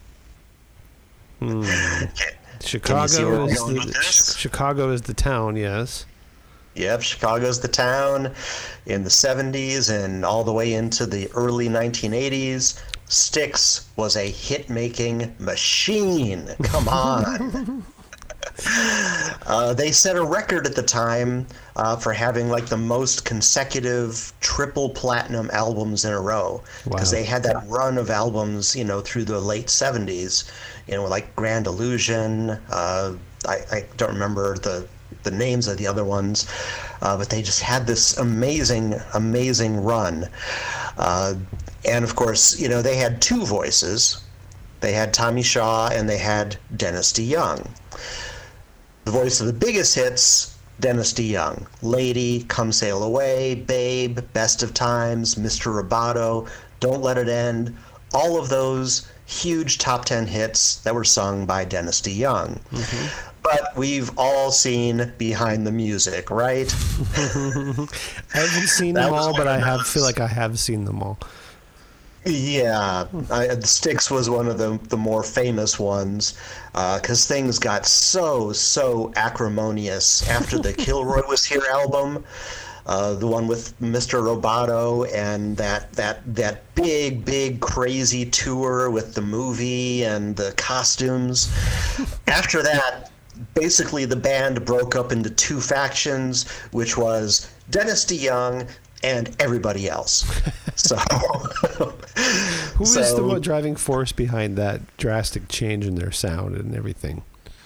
Speaker 1: Hmm.
Speaker 5: Can
Speaker 1: Chicago
Speaker 5: you see where we're
Speaker 1: is
Speaker 5: going with
Speaker 1: the
Speaker 5: this?
Speaker 1: Ch- Chicago is the town. Yes.
Speaker 5: Yep, Chicago's the town in the seventies and all the way into the early nineteen eighties. Styx was a hit-making machine. Come on. Uh, they set a record at the time uh, for having like the most consecutive triple platinum albums in a row, because
Speaker 1: Wow.
Speaker 5: they had that run of albums, you know, through the late seventies, you know, like Grand Illusion. Uh, I, I don't remember the the names of the other ones, uh, but they just had this amazing, amazing run. Uh, and of course, you know, they had two voices. They had Tommy Shaw and they had Dennis DeYoung. The voice of the biggest hits, Dennis DeYoung. Lady, Come Sail Away, Babe, Best of Times, Mister Roboto, Don't Let It End. All of those huge top ten hits that were sung by Dennis DeYoung. Mm-hmm. But we've all seen Behind the Music, right?
Speaker 1: I haven't seen
Speaker 5: That
Speaker 1: them
Speaker 5: was
Speaker 1: all,
Speaker 5: one
Speaker 1: but
Speaker 5: of
Speaker 1: I have
Speaker 5: those.
Speaker 1: feel like I have seen them all.
Speaker 5: Yeah, I, Styx was one of the, the more famous ones, because uh, things got so, so acrimonious after the Kilroy Was Here album, uh, the one with Mister Roboto, and that, that, that big, big, crazy tour with the movie and the costumes. After that, basically the band broke up into two factions, which was Dennis DeYoung and everybody else. So,
Speaker 1: Who is
Speaker 5: so,
Speaker 1: the one driving force behind that drastic change in their sound and everything?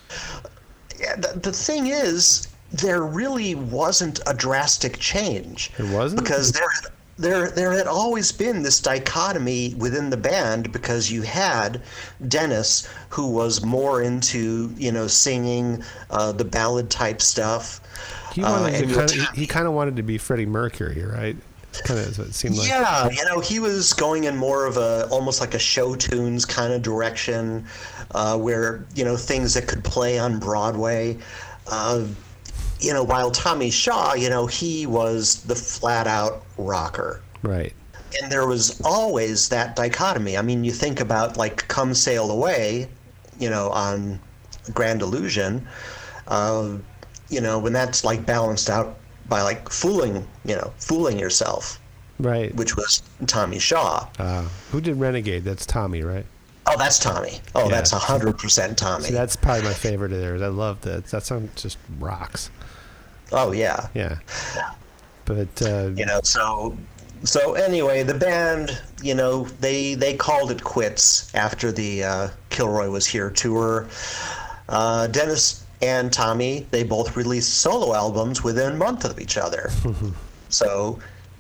Speaker 5: Yeah, the, the thing is, there really wasn't a drastic change.
Speaker 1: It wasn't?
Speaker 5: Because there, there, there had always been this dichotomy within the band, because you had Dennis, who was more into, you know, singing uh, the ballad type stuff.
Speaker 1: He wanted
Speaker 5: Uh, and
Speaker 1: to
Speaker 5: you
Speaker 1: kind
Speaker 5: had
Speaker 1: of, he kind of wanted to be Freddie Mercury, right? Kind of, it seemed like.
Speaker 5: Yeah, you know, he was going in more of a almost like a show tunes kind of direction, uh, where, you know, things that could play on Broadway. Uh, you know, while Tommy Shaw, you know, he was the flat out rocker.
Speaker 1: Right.
Speaker 5: And there was always that dichotomy. I mean, you think about like Come Sail Away, you know, on Grand Illusion, uh, you know, when that's like balanced out by like fooling, you know, fooling yourself,
Speaker 1: Right.
Speaker 5: which was Tommy Shaw.
Speaker 1: Uh, who did Renegade? That's Tommy, right?
Speaker 5: Oh, that's Tommy. Oh,
Speaker 1: Yeah.
Speaker 5: that's one hundred percent Tommy.
Speaker 1: See, that's probably my favorite of theirs. I love that. That song just rocks.
Speaker 5: Oh, yeah.
Speaker 1: Yeah. But, uh,
Speaker 5: You know, so so anyway, the band, you know, they they called it quits after the uh, Kilroy Was Here tour. Uh, Dennis and Tommy, they both released solo albums within a month of each other. So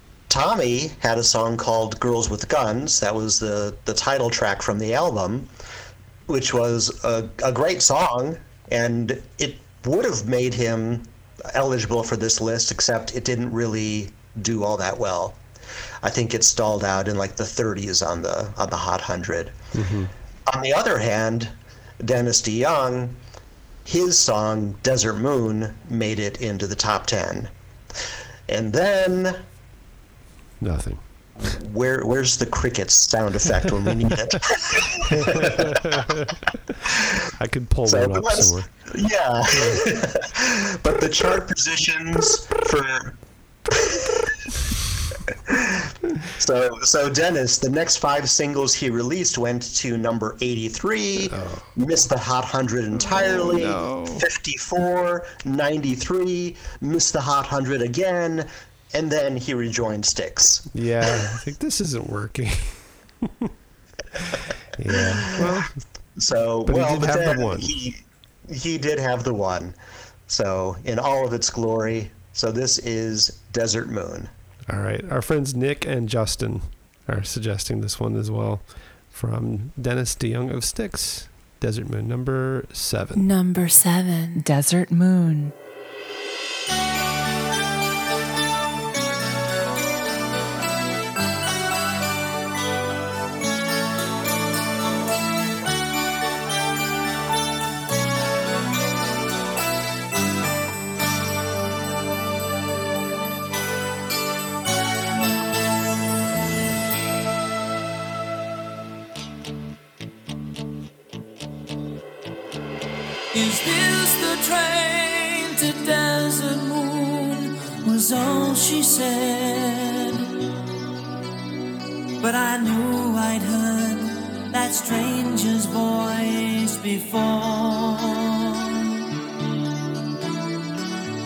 Speaker 5: Tommy had a song called Girls with Guns. That was the, the title track from the album, which was a, a great song, and it would have made him eligible for this list, except it didn't really do all that well. I think it stalled out in like the thirties on the on the Hot one hundred. Mm-hmm. On the other hand, Dennis DeYoung, his song Desert Moon made it into the top ten. And then
Speaker 1: nothing.
Speaker 5: where where's the crickets sound effect when we need it?
Speaker 1: I could pull
Speaker 5: So,
Speaker 1: that
Speaker 5: but
Speaker 1: up
Speaker 5: let's-
Speaker 1: somewhere.
Speaker 5: Yeah. But the chart positions for So so Dennis, the next five singles he released went to number eighty-three,
Speaker 1: Oh.
Speaker 5: missed the Hot one hundred entirely,
Speaker 1: no.
Speaker 5: fifty-four, ninety-three, missed the Hot one hundred again, and then he rejoined Styx.
Speaker 1: Yeah, I think this isn't working. Yeah. Well,
Speaker 5: So,
Speaker 1: But he
Speaker 5: well,
Speaker 1: did
Speaker 5: but
Speaker 1: have the
Speaker 5: then
Speaker 1: one.
Speaker 5: he he did have the one. So, in all of its glory. So this is Desert Moon.
Speaker 1: all right. Our friends Nick and Justin are suggesting this one as well, from Dennis DeYoung of Styx. Desert Moon, number seven.
Speaker 4: Number seven, Desert Moon.
Speaker 7: Is this the train to Desert Moon? Was all she said. But I knew I'd heard that stranger's voice before.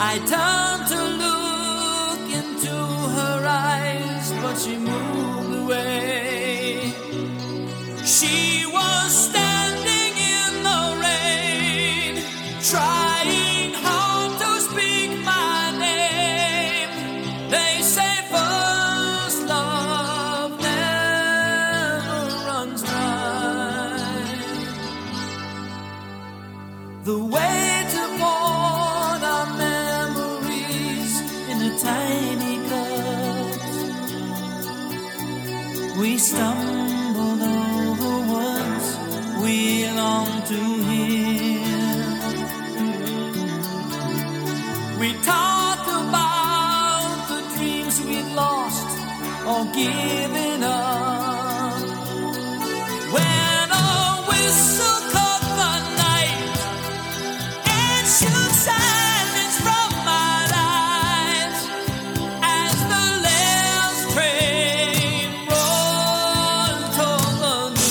Speaker 7: I turned to look into her eyes, but she moved away. She was standing in the rain, trying hard to speak my name. They say first love never runs dry. The way to mourn our memories in a tiny cups. We stumbled over words we long to hear. We talked about the dreams we'd lost or given up. When a whistle cut the night and shook silence from my life, as the last train rolled toward the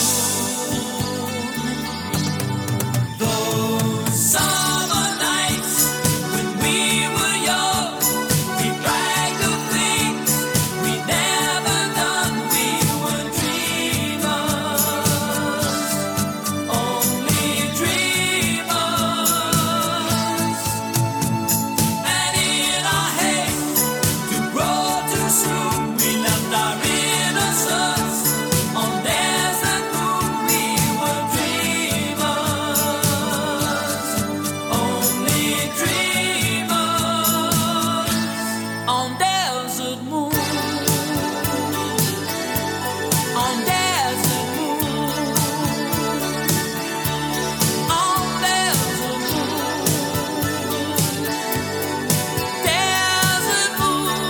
Speaker 7: noon. Those summer nights when we were young, we bragged of things we never done. We were dreamers, only dreamers. And in our haste to grow too soon, we left our innocence on desert moon. We were dreamers, only dreamers on desert moon, on desert moon, on desert moon, desert moon.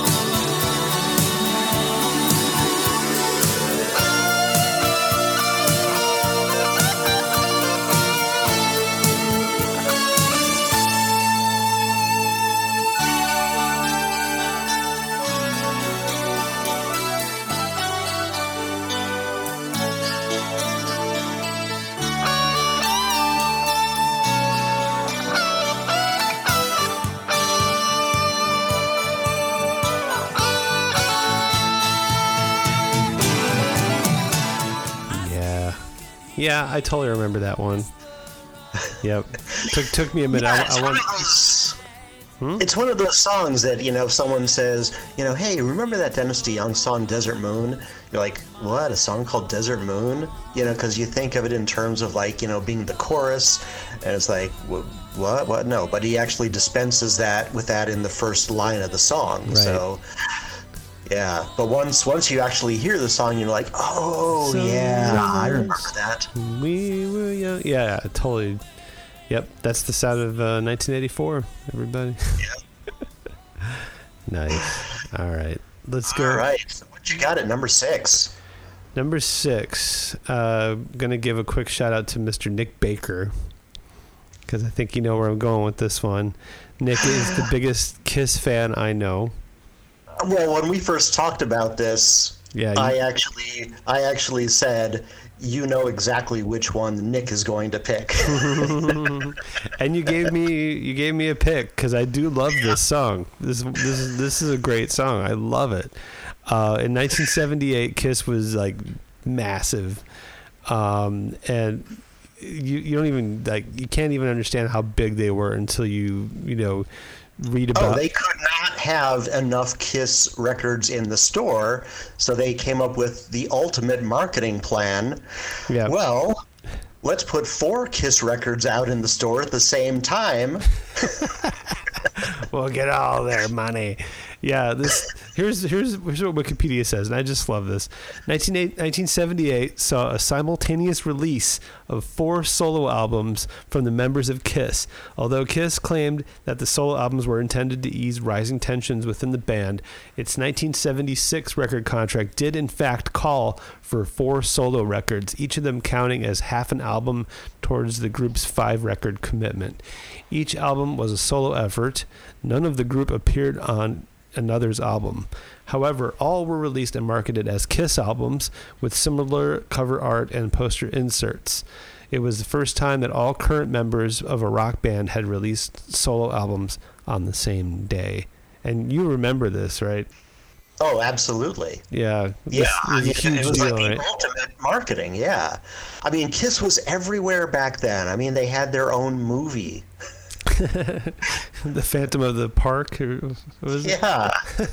Speaker 1: Yeah. Yeah, I totally remember that one. Yep. Took took me a minute.
Speaker 5: Yeah,
Speaker 1: I,
Speaker 5: it's,
Speaker 1: I
Speaker 5: one
Speaker 1: want.
Speaker 5: of those, it's one of those songs that, you know, if someone says, you know, hey, remember that Dennis DeYoung song Desert Moon? You're like, what, a song called Desert Moon? You know, because you think of it in terms of, like, you know, being the chorus, and it's like, wh- what, what? No, but he actually dispenses that with that in the first line of the song.
Speaker 1: Right.
Speaker 5: So, yeah. But once once you actually hear the song, you're like, oh,
Speaker 1: So
Speaker 5: yeah, I remember
Speaker 1: lost.
Speaker 5: that.
Speaker 1: We were young. Yeah, totally. Yep, that's the sound of uh, nineteen eighty-four, everybody. Nice. All right. Let's go.
Speaker 5: All right. So what you got at number six?
Speaker 1: Number six. Uh, going to give a quick shout out to Mister Nick Baker, because I think you know where I'm going with this one. Nick is the biggest Kiss fan I know.
Speaker 5: Well, when we first talked about this,
Speaker 1: Yeah, you-
Speaker 5: I actually I actually said, you know exactly which one Nick is going to pick.
Speaker 1: And you gave me you gave me a pick because I do love this song. This this is this is a great song. I love it. Uh, in nineteen seventy-eight, Kiss was like massive, um, and you you don't even like you can't even understand how big they were until you you know read about.
Speaker 5: Oh, they could not have enough Kiss records in the store, so they came up with the ultimate marketing plan.
Speaker 1: Yeah.
Speaker 5: Well, let's put four Kiss records out in the store at the same time.
Speaker 1: We'll get all their money. Yeah, this here's here's here's what Wikipedia says, and I just love this. nineteen seventy-eight saw a simultaneous release of four solo albums from the members of Kiss. Although Kiss claimed that the solo albums were intended to ease rising tensions within the band, its nineteen seventy-six record contract did in fact call for four solo records, each of them counting as half an album towards the group's five-record commitment. Each album was a solo effort. None of the group appeared on another's album. However, all were released and marketed as Kiss albums with similar cover art and poster inserts. It was the first time that all current members of a rock band had released solo albums on the same day. And you remember this, right?
Speaker 5: Oh, absolutely.
Speaker 1: Yeah.
Speaker 5: Yeah, I mean,
Speaker 1: a huge
Speaker 5: it was
Speaker 1: deal,
Speaker 5: like the
Speaker 1: right?
Speaker 5: ultimate marketing, yeah. I mean, Kiss was everywhere back then. I mean, they had their own movie.
Speaker 1: The Phantom of the Park, or was it?
Speaker 5: Yeah.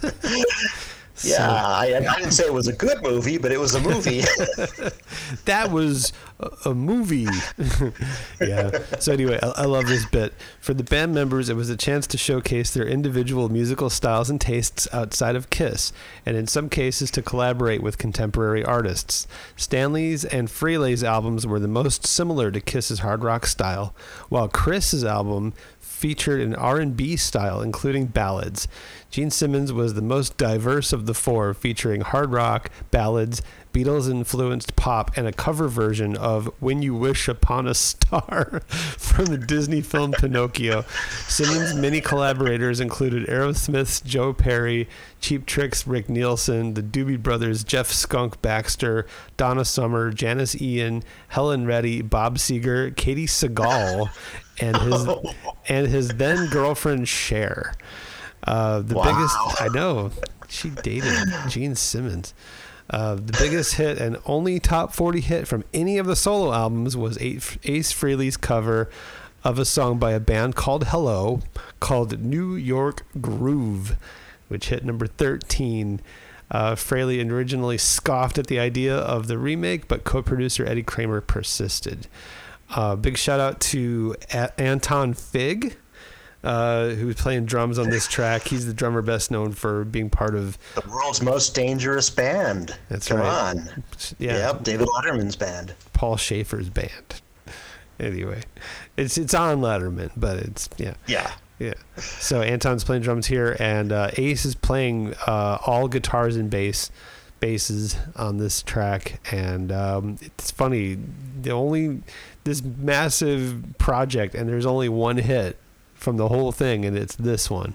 Speaker 5: Yeah,
Speaker 1: So-
Speaker 5: I, I didn't say it was a good movie, but it was a movie.
Speaker 1: That was a, a movie. Yeah. So anyway, I, I love this bit. For the band members, it was a chance to showcase their individual musical styles and tastes outside of Kiss, and in some cases to collaborate with contemporary artists. Stanley's and Frehley's albums were the most similar to Kiss's hard rock style, while Chris's album featured an R and B style, including ballads. Gene Simmons was the most diverse of the four, featuring hard rock, ballads, Beatles-influenced pop, and a cover version of When You Wish Upon a Star from the Disney film Pinocchio. Simmons' many collaborators included Aerosmith's Joe Perry, Cheap Trick's Rick Nielsen, the Doobie Brothers' Jeff Skunk Baxter, Donna Summer, Janice Ian, Helen Reddy, Bob Seger, Katie Seagal, and his and his then girlfriend Cher. Uh, the
Speaker 5: Wow.
Speaker 1: biggest, I know, she dated Gene Simmons. Uh, the biggest hit and only top forty hit from any of the solo albums was Ace Frehley's cover of a song by a band called Hello, called New York Groove, which hit number thirteen. Uh, Frehley originally scoffed at the idea of the remake, but co-producer Eddie Kramer persisted. Uh, big shout out to A- Anton Fig, uh, who was playing drums on this track. He's the drummer best known for being part of
Speaker 5: The world's most dangerous band.
Speaker 1: That's
Speaker 5: Come
Speaker 1: right.
Speaker 5: on.
Speaker 1: yeah,
Speaker 5: Yep, David Letterman's band.
Speaker 1: Paul Schaefer's band. Anyway, it's it's on Letterman, but it's yeah.
Speaker 5: Yeah.
Speaker 1: Yeah. So Anton's playing drums here, and uh, Ace is playing uh, all guitars and bass, basses on this track. And um, it's funny, the only this massive project, and there's only one hit from the whole thing, and it's this one.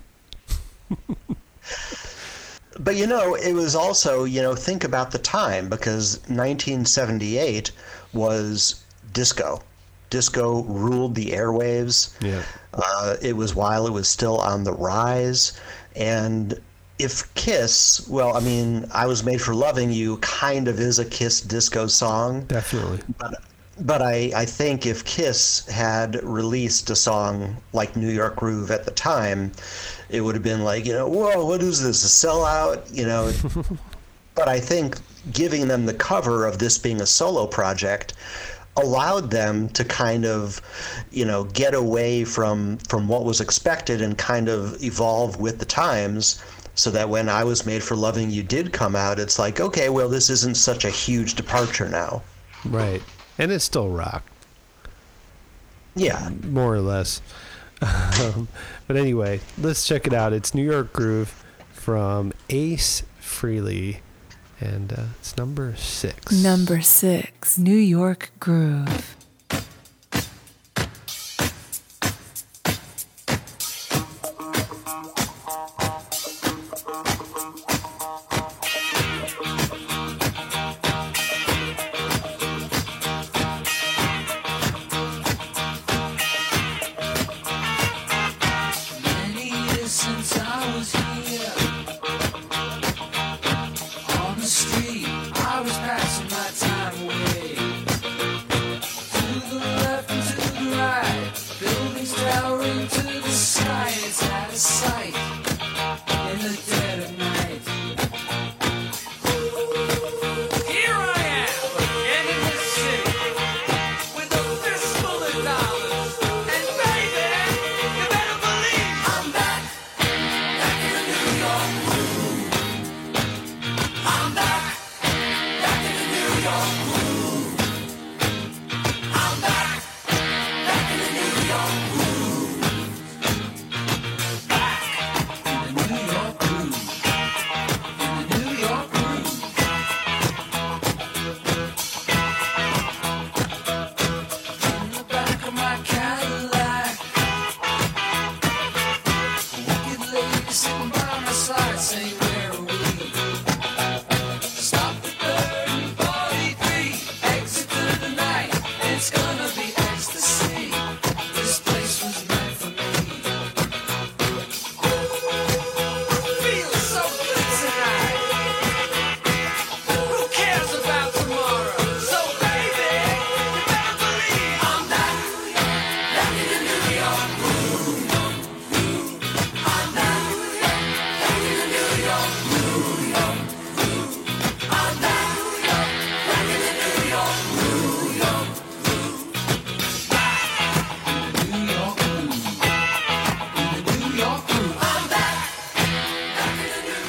Speaker 5: But, you know, it was also, you know, think about the time, because nineteen seventy-eight was disco. Disco ruled the airwaves.
Speaker 1: Yeah.
Speaker 5: Uh, it was while it was still on the rise. And if Kiss, well, I mean, I Was Made for Loving You kind of is a Kiss disco song.
Speaker 1: Definitely.
Speaker 5: But, but I, I think if Kiss had released a song like New York Groove at the time, it would have been like, you know, whoa, what is this, a sellout? You know. But I think giving them the cover of this being a solo project allowed them to kind of, you know, get away from from what was expected and kind of evolve with the times, so that when I Was Made for Loving You did come out, it's like, okay, well, this isn't such a huge departure now.
Speaker 1: Right. And it's still rock,
Speaker 5: Yeah.
Speaker 1: more or less. Um, but anyway, let's check it out. It's New York Groove from Ace Frehley, and uh, it's number six.
Speaker 4: Number six, New York Groove.
Speaker 7: Many years since I was here on the street, I was passing my time away.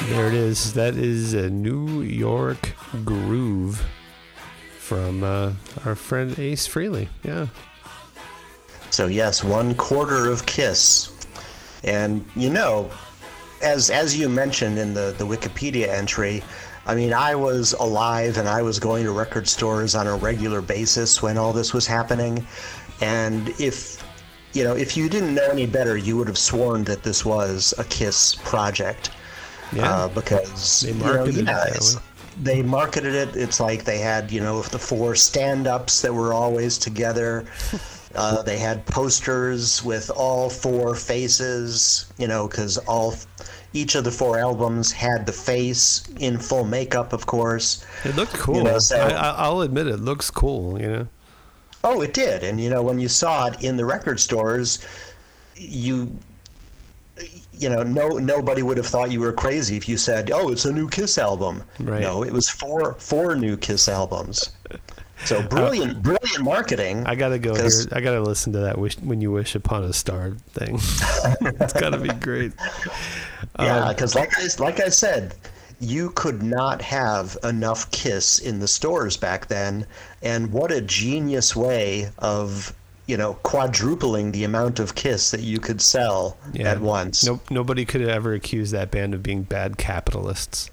Speaker 1: There it is. That is a New York Groove from uh, our friend Ace Frehley. Yeah.
Speaker 5: So yes, one quarter of Kiss. And, you know, as as you mentioned in the, the Wikipedia entry, I mean, I was alive and I was going to record stores on a regular basis when all this was happening. And if, you know, if you didn't know any better, you would have sworn that this was a Kiss project.
Speaker 1: Yeah.
Speaker 5: Uh, because,
Speaker 1: They
Speaker 5: you know,
Speaker 1: marketed
Speaker 5: yeah,
Speaker 1: it that
Speaker 5: it's-
Speaker 1: way.
Speaker 5: they marketed it. It's like they had, you know, the four stand-ups that were always together. Uh, they had posters with all four faces, you know, because all each of the four albums had the face in full makeup, of course.
Speaker 1: It looked cool.
Speaker 5: You know, so-
Speaker 1: I, I- I'll admit it looks cool, you know.
Speaker 5: Oh, it did. And, you know, when you saw it in the record stores, you, you know, no nobody would have thought you were crazy if you said, oh, it's a new Kiss album.
Speaker 1: Right.
Speaker 5: No, it was four four new Kiss albums. So brilliant, brilliant marketing.
Speaker 1: I gotta go here.
Speaker 5: 'cause-
Speaker 1: I gotta listen to that wish, When You Wish Upon a Star thing. It's gotta be great.
Speaker 5: Yeah,
Speaker 1: Um,
Speaker 5: because like I, like I said, you could not have enough Kiss in the stores back then. And what a genius way of, you know, quadrupling the amount of Kiss that you could sell
Speaker 1: yeah.
Speaker 5: at once.
Speaker 1: Nope. Nobody could ever accuse that band of being bad capitalists.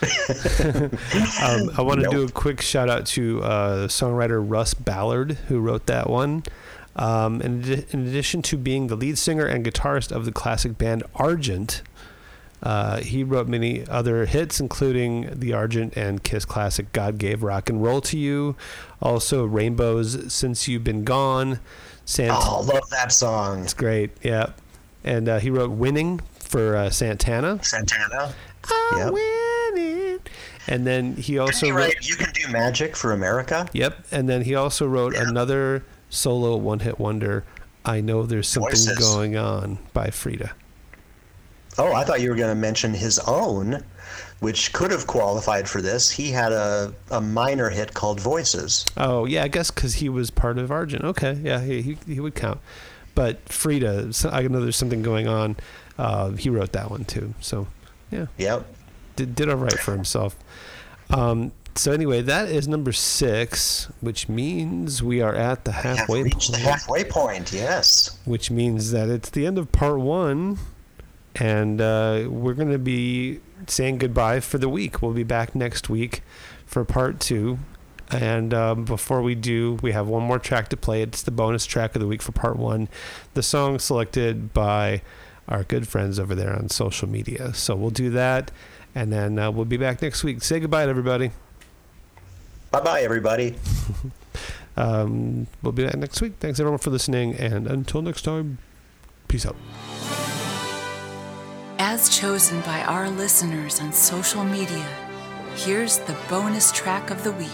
Speaker 1: um, I want to
Speaker 5: Nope.
Speaker 1: do a quick shout out to uh, songwriter Russ Ballard, who wrote that one. Um, in, addi- in addition to being the lead singer and guitarist of the classic band Argent, uh, he wrote many other hits, including the Argent and Kiss classic God Gave Rock and Roll to You, also Rainbows Since You've Been Gone. Sant-
Speaker 5: Oh, love that song.
Speaker 1: It's great, yeah. And uh, he wrote Winning for uh, Santana.
Speaker 5: Santana.
Speaker 1: I'm
Speaker 5: Yep.
Speaker 1: winning. And then he also
Speaker 5: Didn't he
Speaker 1: wrote,
Speaker 5: write You Can Do Magic for America?
Speaker 1: yep. And then he also wrote
Speaker 5: Yeah.
Speaker 1: another solo one-hit wonder, I Know There's Something
Speaker 5: Voices.
Speaker 1: Going On by Frida.
Speaker 5: Oh, I thought you were going to mention his own, which could have qualified for this. He had a, a minor hit called Voices.
Speaker 1: Oh, yeah, I guess because he was part of Argent. Okay, yeah, he, he, he would count. But Frida, so I know There's Something Going On, uh, he wrote that one too. So, yeah,
Speaker 5: Yep.
Speaker 1: did, did all right for himself. Um, so anyway, that is number six, which means we are at the
Speaker 5: Have
Speaker 1: halfway
Speaker 5: reached
Speaker 1: point.
Speaker 5: the halfway point, yes.
Speaker 1: Which means that it's the end of part one, and uh, we're going to be saying goodbye for the week. We'll be back next week for part two. And um, before we do, we have one more track to play. It's the bonus track of the week for part one, the song selected by our good friends over there on social media. So we'll do that, and then uh, we'll be back next week. Say goodbye to everybody.
Speaker 5: Bye-bye, everybody.
Speaker 1: Um, we'll be back next week. Thanks, everyone, for listening, and until next time, peace out.
Speaker 4: As chosen by our listeners on social media, here's the bonus track of the week.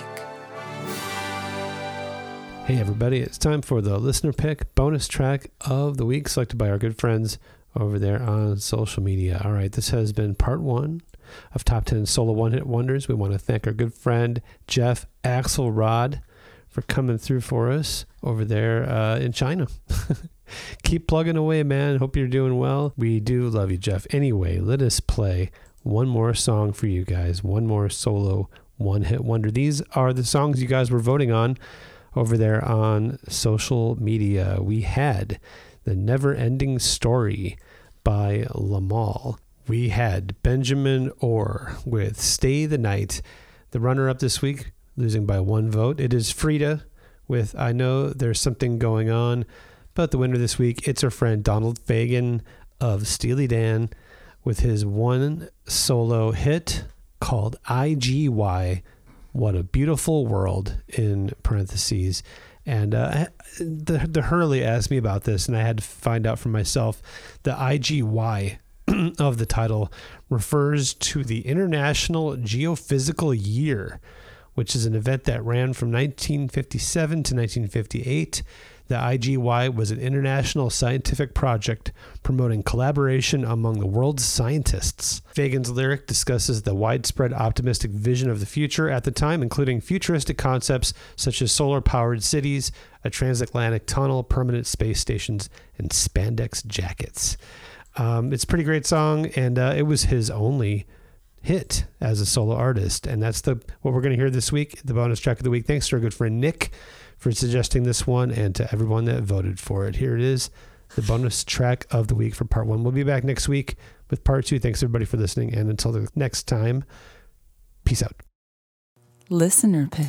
Speaker 1: Hey everybody, it's time for the listener pick bonus track of the week selected by our good friends over there on social media. All right, this has been part one of Top ten Solo One Hit Wonders. We want to thank our good friend Jeff Axelrod for coming through for us over there uh, in China. Keep plugging away, man. Hope you're doing well. We do love you, Jeff. Anyway, let us play one more song for you guys. One more solo one hit wonder. These are the songs you guys were voting on over there on social media. We had The Never Ending Story by Lamal. We had Benjamin Orr with Stay the Night. The runner-up this week, losing by one vote, it is Frida with I Know There's Something Going On. But the winner this week, it's our friend Donald Fagen of Steely Dan with his one solo hit called I G Y, What a Beautiful World, in parentheses. And uh, the, the Hurley asked me about this, and I had to find out for myself. The I G Y of the title refers to the International Geophysical Year, which is an event that ran from nineteen fifty-seven to nineteen fifty-eight. The I G Y was an international scientific project promoting collaboration among the world's scientists. Fagen's lyric discusses the widespread optimistic vision of the future at the time, including futuristic concepts such as solar-powered cities, a transatlantic tunnel, permanent space stations, and spandex jackets. Um, it's a pretty great song, and uh, it was his only hit as a solo artist. And that's the what we're going to hear this week, the bonus track of the week. Thanks to our good friend Nick for suggesting this one, and to everyone that voted for it. Here it is, the bonus track of the week for part one. We'll be back next week with part two. Thanks everybody for listening, and until the next time, peace out.
Speaker 4: Listener pick.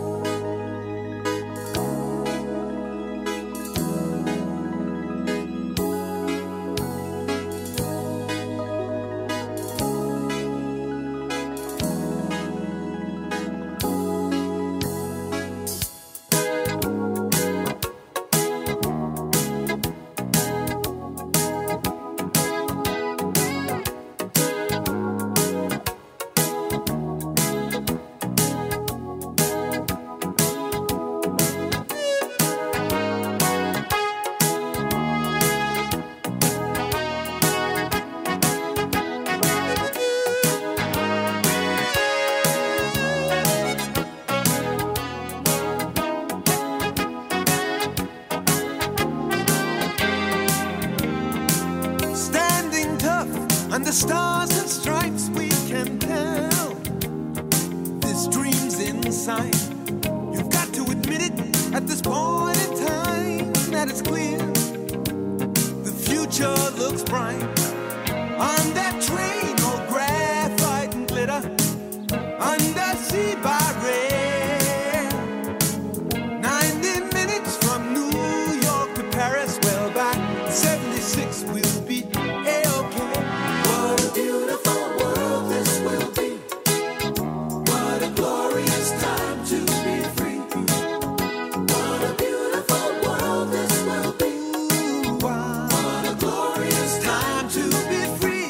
Speaker 6: Under stars and stripes we can tell this dream's in sight. You've got to admit it at this point in time that it's clear the future looks bright. On that train, all graphite and glitter, undersea by rail. Ninety minutes from New York to Paris. Well, by seventy-six we'll be A-OK. What a beautiful world this will be. What a glorious time to be free. What a beautiful world this will be. Wow. What a glorious time to be free.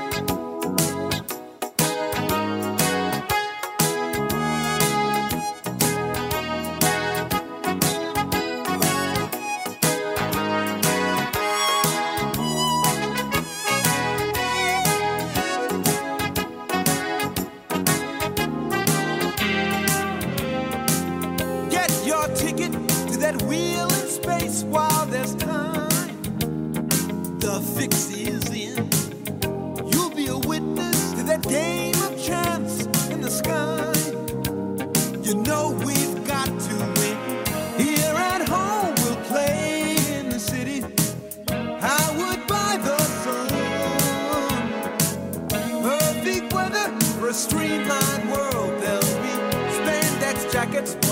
Speaker 6: Get your ticket to that wheel in space while there's time. The fix is in. You'll be a witness to that game of chance in the sky. You know we've got to win. Here at home we'll play in the city. Howard by the sun. Perfect weather for a streamlined world. There'll be spandex jackets.